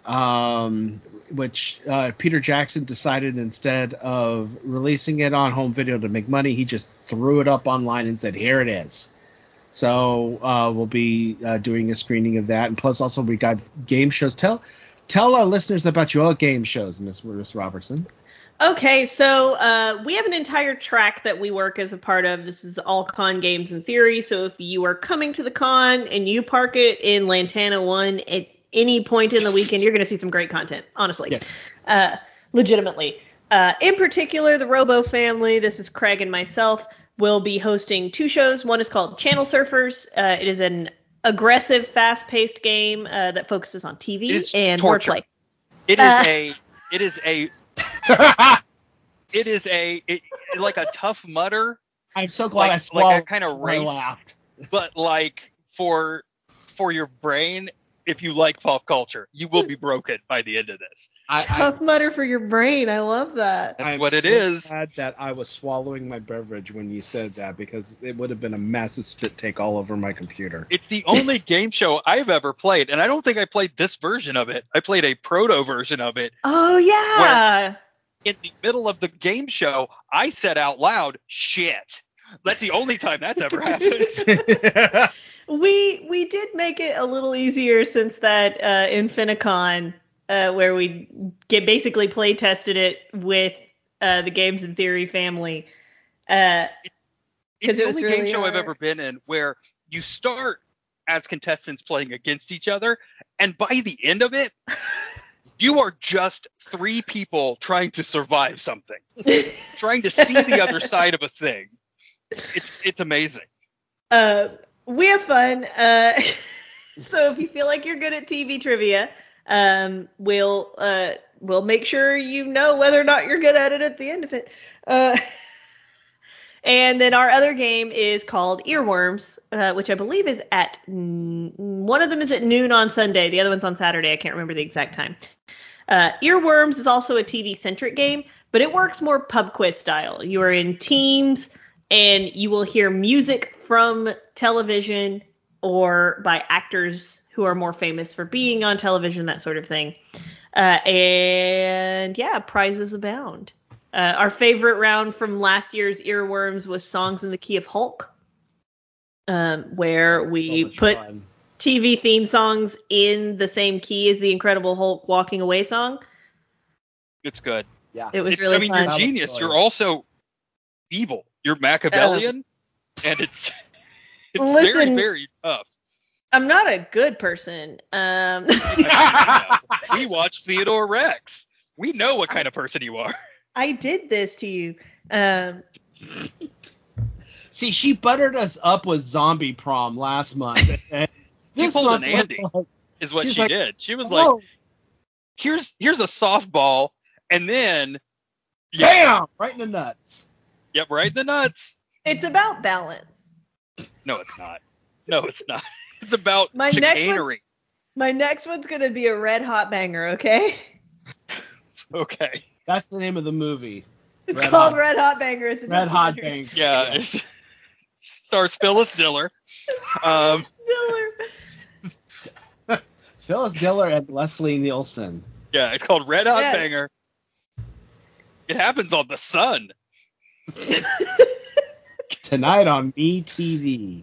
which Peter Jackson decided, instead of releasing it on home video to make money, he just threw it up online and said, here it is. So we'll be doing a screening of that. And plus also we got game shows. Tell our listeners about your game shows, Miss Robertson. Okay, so we have an entire track that we work as a part of. This is All Con Games in Theory. So if you are coming to the con and you park it in Lantana 1 at any point in the weekend, you're going to see some great content, honestly. Yeah. Legitimately. In particular, the Robo family, this is Craig and myself, will be hosting two shows. One is called Channel Surfers. It is an aggressive, fast-paced game that focuses on TV and torture. wordplay. It is like a Tough Mudder. I'm so glad I swallowed. Like a kind of race, but like for your brain, if you like pop culture, you will be broken by the end of this. Tough Mudder for your brain. I love that. That's what it is. I'm glad that I was swallowing my beverage when you said that, because it would have been a massive spit take all over my computer. It's the only game show I've ever played, and I don't think I played this version of it. I played a proto version of it. Oh, yeah. In the middle of the game show, I said out loud, shit. That's the only time that's ever happened. We did make it a little easier since that Infinicon, where we basically play tested it with the Games in Theory family. It's the was only really game show hard. I've ever been in where you start as contestants playing against each other, and by the end of it, you are just three people trying to survive something, trying to see the other side of a thing. It's amazing. We have fun. So if you feel like you're good at TV trivia, we'll make sure you know whether or not you're good at it at the end of it. And then our other game is called Earworms, which I believe is at one of them is at noon on Sunday. The other one's on Saturday. I can't remember the exact time. Earworms is also a TV-centric game, but it works more pub quiz style. You are in teams, and you will hear music from television or by actors who are more famous for being on television, that sort of thing. And yeah, prizes abound. Our favorite round from last year's Earworms was Songs in the Key of Hulk, where we put TV theme songs in the same key as the Incredible Hulk Walking Away song. It's good. Yeah. It was really fun. You're genius. You're also evil. You're Machiavellian, and it's Listen, very, very tough. I'm not a good person. We watched Theodore Rex. We know what kind of person you are. I did this to you. See, she buttered us up with Zombie Prom last month. And She this pulled month an Andy, is what she's she like, did. She was "Whoa, like, here's a softball, and then bam, right in the nuts." Yep, right in the nuts. It's about balance. No, it's not. No, it's not. It's about My next one- chicanery. My next one's going to be a red hot banger, okay? Okay. That's the name of the movie. It's Red called Hot- Red Hot Banger. It's a Red Hot documentary. Bang. Yeah. It stars Phyllis Diller. Diller. Phyllis Diller and Leslie Nielsen. Yeah, it's called Red Hot Yeah. Banger. It happens on the Sun. Tonight on MeTV.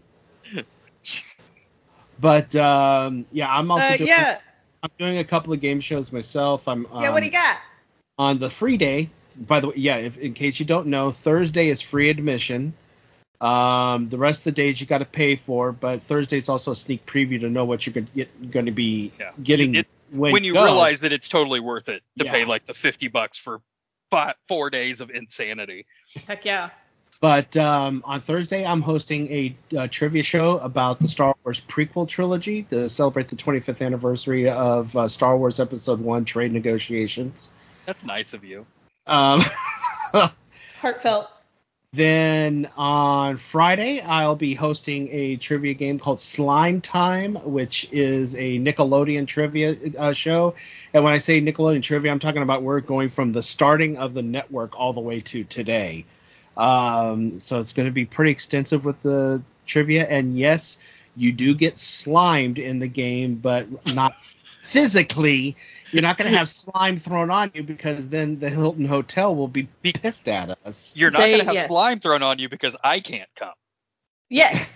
But yeah, I'm also doing, yeah. I'm doing a couple of game shows myself. I'm Yeah, what do you got? on the free day. By the way, yeah, in case you don't know, Thursday is free admission. The rest of the days you got to pay for, but Thursday is also a sneak preview to know what you're going to be getting When you go. realize that it's totally worth it to Yeah. pay like the $50 for 4 days of insanity. Heck yeah. But on Thursday, I'm hosting a trivia show about the Star Wars prequel trilogy to celebrate the 25th anniversary of Star Wars Episode 1 Trade Negotiations. That's nice of you. Heartfelt. Then on Friday, I'll be hosting a trivia game called Slime Time, which is a Nickelodeon trivia show. And when I say Nickelodeon trivia, I'm talking about we're going from the starting of the network all the way to today. So it's going to be pretty extensive with the trivia. And yes, you do get slimed in the game, but not physically. You're not going to have slime thrown on you because then the Hilton Hotel will be pissed at us. You're not going to have Yes. slime thrown on you because I can't come. Yes.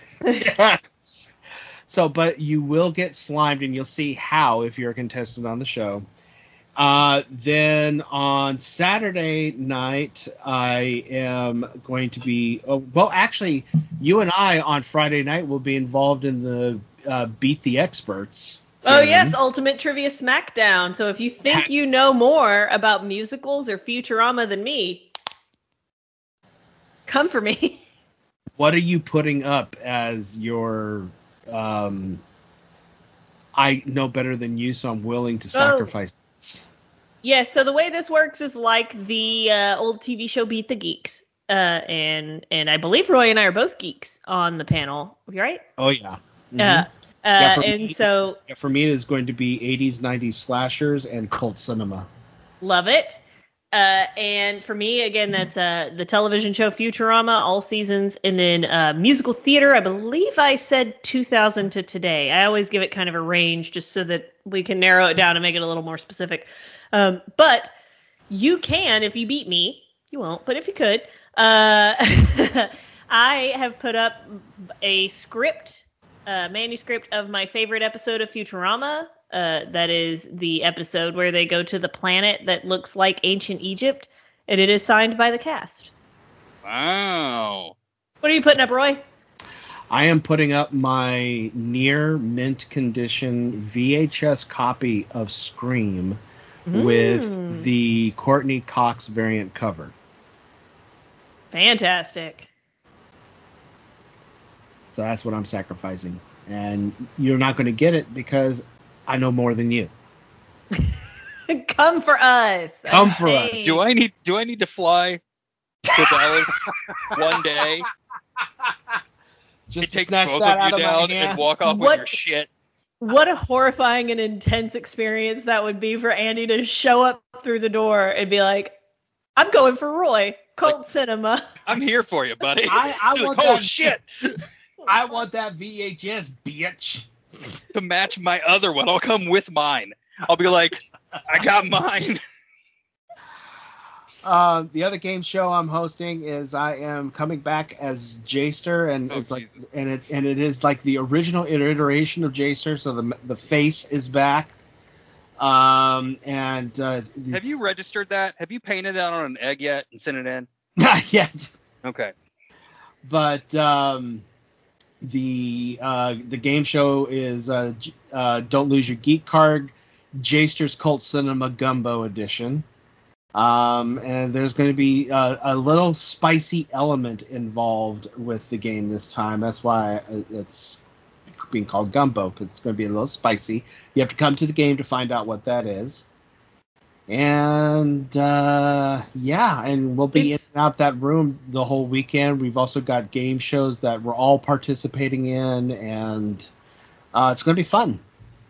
So, but you will get slimed, and you'll see how if you're a contestant on the show. Then on Saturday night, I am going to be. Well, actually, you and I on Friday night will be involved in the Beat the Experts. Oh, game. yes, Ultimate Trivia Smackdown. So if you think you know more about musicals or Futurama than me, come for me. What are you putting up as your? I know better than you, so I'm willing to sacrifice this. Yes, so the way this works is like the old TV show Beat the Geeks. And I believe Roy and I are both geeks on the panel. You right? Oh yeah. Mhm. Yeah, and so for me, it is going to be 80s, 90s slashers and cult cinema. love it. And for me, again, that's the television show Futurama, all seasons, and then musical theater. I believe I said 2000 to today. I always give it kind of a range just so that we can narrow it down and make it a little more specific. But you can, if you beat me, you won't, but if you could, I have put up a script, manuscript of my favorite episode of Futurama. That is the episode where they go to the planet that looks like ancient Egypt, and it is signed by the cast. Wow. What are you putting up, Roy? I am putting up my near mint condition VHS copy of Scream with the Courtney Cox variant cover. Fantastic. So that's what I'm sacrificing. And you're not going to get it because I know more than you. Come for us. Come for us. Okay. Do I need to fly to Dallas one day? Just to Take snatch both that of out you of my down hand. and walk off with What- your shit. What a horrifying and intense experience that would be for Andy to show up through the door and be like, I'm going for Roy. Cult cinema. I'm here for you, buddy. I You're want like, oh that shit! I want that VHS, bitch. To match my other one, I'll come with mine. I'll be like, I got mine. The other game show I'm hosting is I am coming back as Jaster, and Oh, it's like Jesus. and it is like the original iteration of Jaster, so the face is back. Have you registered that? Have you painted that on an egg yet and sent it in? Not yet, Okay. but The game show is Don't Lose Your Geek Card, Jaster's Cult Cinema Gumbo Edition. And there's going to be a little spicy element involved with the game this time. That's why it's being called Gumbo, because it's going to be a little spicy. You have to come to the game to find out what that is. And and we'll be in and out that room the whole weekend. We've also got game shows that we're all participating in, and it's going to be fun.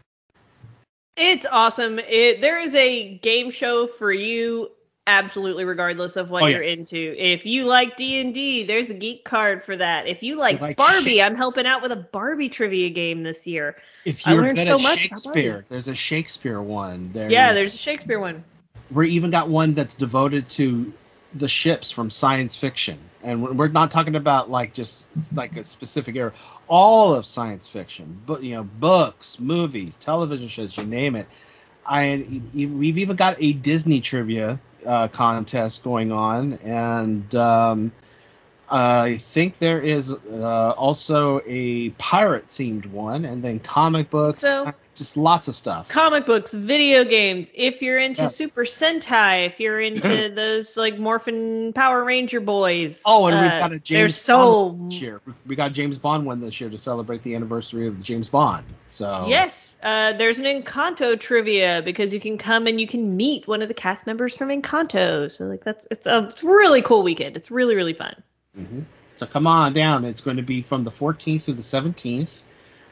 It's awesome. There is a game show for you, absolutely, regardless of what you're into. If you like D&D, there's a geek card for that. If you like Barbie, I'm helping out with a Barbie trivia game this year. If you're good at Shakespeare, there's a Shakespeare one. There's a Shakespeare one. We even got one that's devoted to the ships from science fiction. And we're not talking about just a specific era. All of science fiction, but books, movies, television shows, you name it. We've even got a Disney trivia contest going on, and I think there is also a pirate-themed one, and then comic books, just lots of stuff. Comic books, video games. If you're into Super Sentai, if you're into those Morphin Power Ranger boys. Oh, and we've got a James Bond this year. We got James Bond one this year to celebrate the anniversary of James Bond. So yes, there's an Encanto trivia, because you can come and you can meet one of the cast members from Encanto. So it's a really cool weekend. It's really, really fun. Mm-hmm. So come on down. It's going to be from the 14th through the 17th.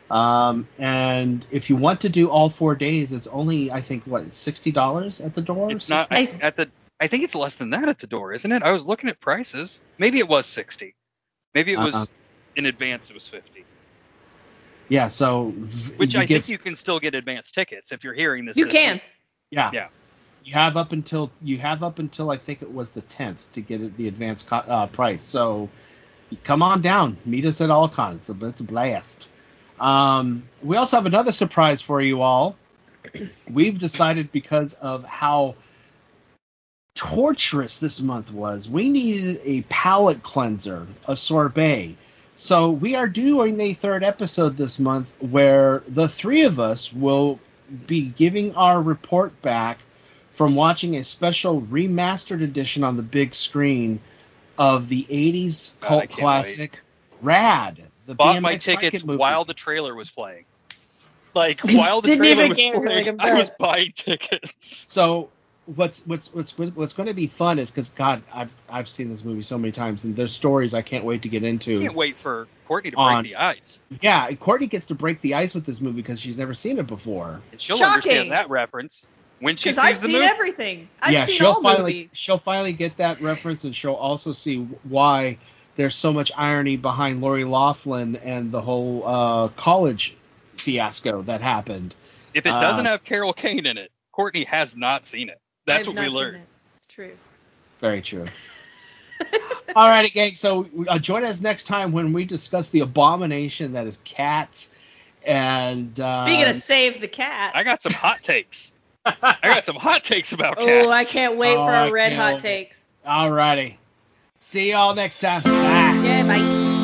And if you want to do all 4 days, it's only, I think, $60 at the door? It's not at the. I think it's less than that at the door, isn't it? I was looking at prices. Maybe it was 60. Maybe it was in advance. It was 50. Yeah. So which I think you can still get advance tickets if you're hearing this. You can. Yeah. Yeah. You have up until I think it was the 10th to get the advance price. So come on down, meet us at Alcon. It's a blast. We also have another surprise for you all. We've decided, because of how torturous this month was, we needed a palate cleanser, a sorbet. So we are doing a third episode this month where the three of us will be giving our report back from watching a special remastered edition on the big screen of the 80s cult classic Rad. Bought my tickets while the trailer was playing. While the trailer was playing, I was buying tickets. So what's going to be fun is, because God, I've seen this movie so many times, and there's stories I can't wait to get into. I can't wait for Courtney to break the ice. Yeah, Courtney gets to break the ice with this movie because she's never seen it before. And she'll understand that reference when she sees the movie. I've seen everything. I've seen all movies. She'll finally get that reference, and she'll also see why there's so much irony behind Lori Loughlin and the whole college fiasco that happened. If it doesn't have Carol Kane in it, Courtney has not seen it. That's what we learned. It's true. Very true. All righty, gang. So join us next time when we discuss the abomination that is Cats. And speaking of Save the Cat, I got some hot takes. I got some hot takes about Cats. Oh, I can't wait for our red hot takes. All righty. See y'all next time. Bye. Yeah, bye.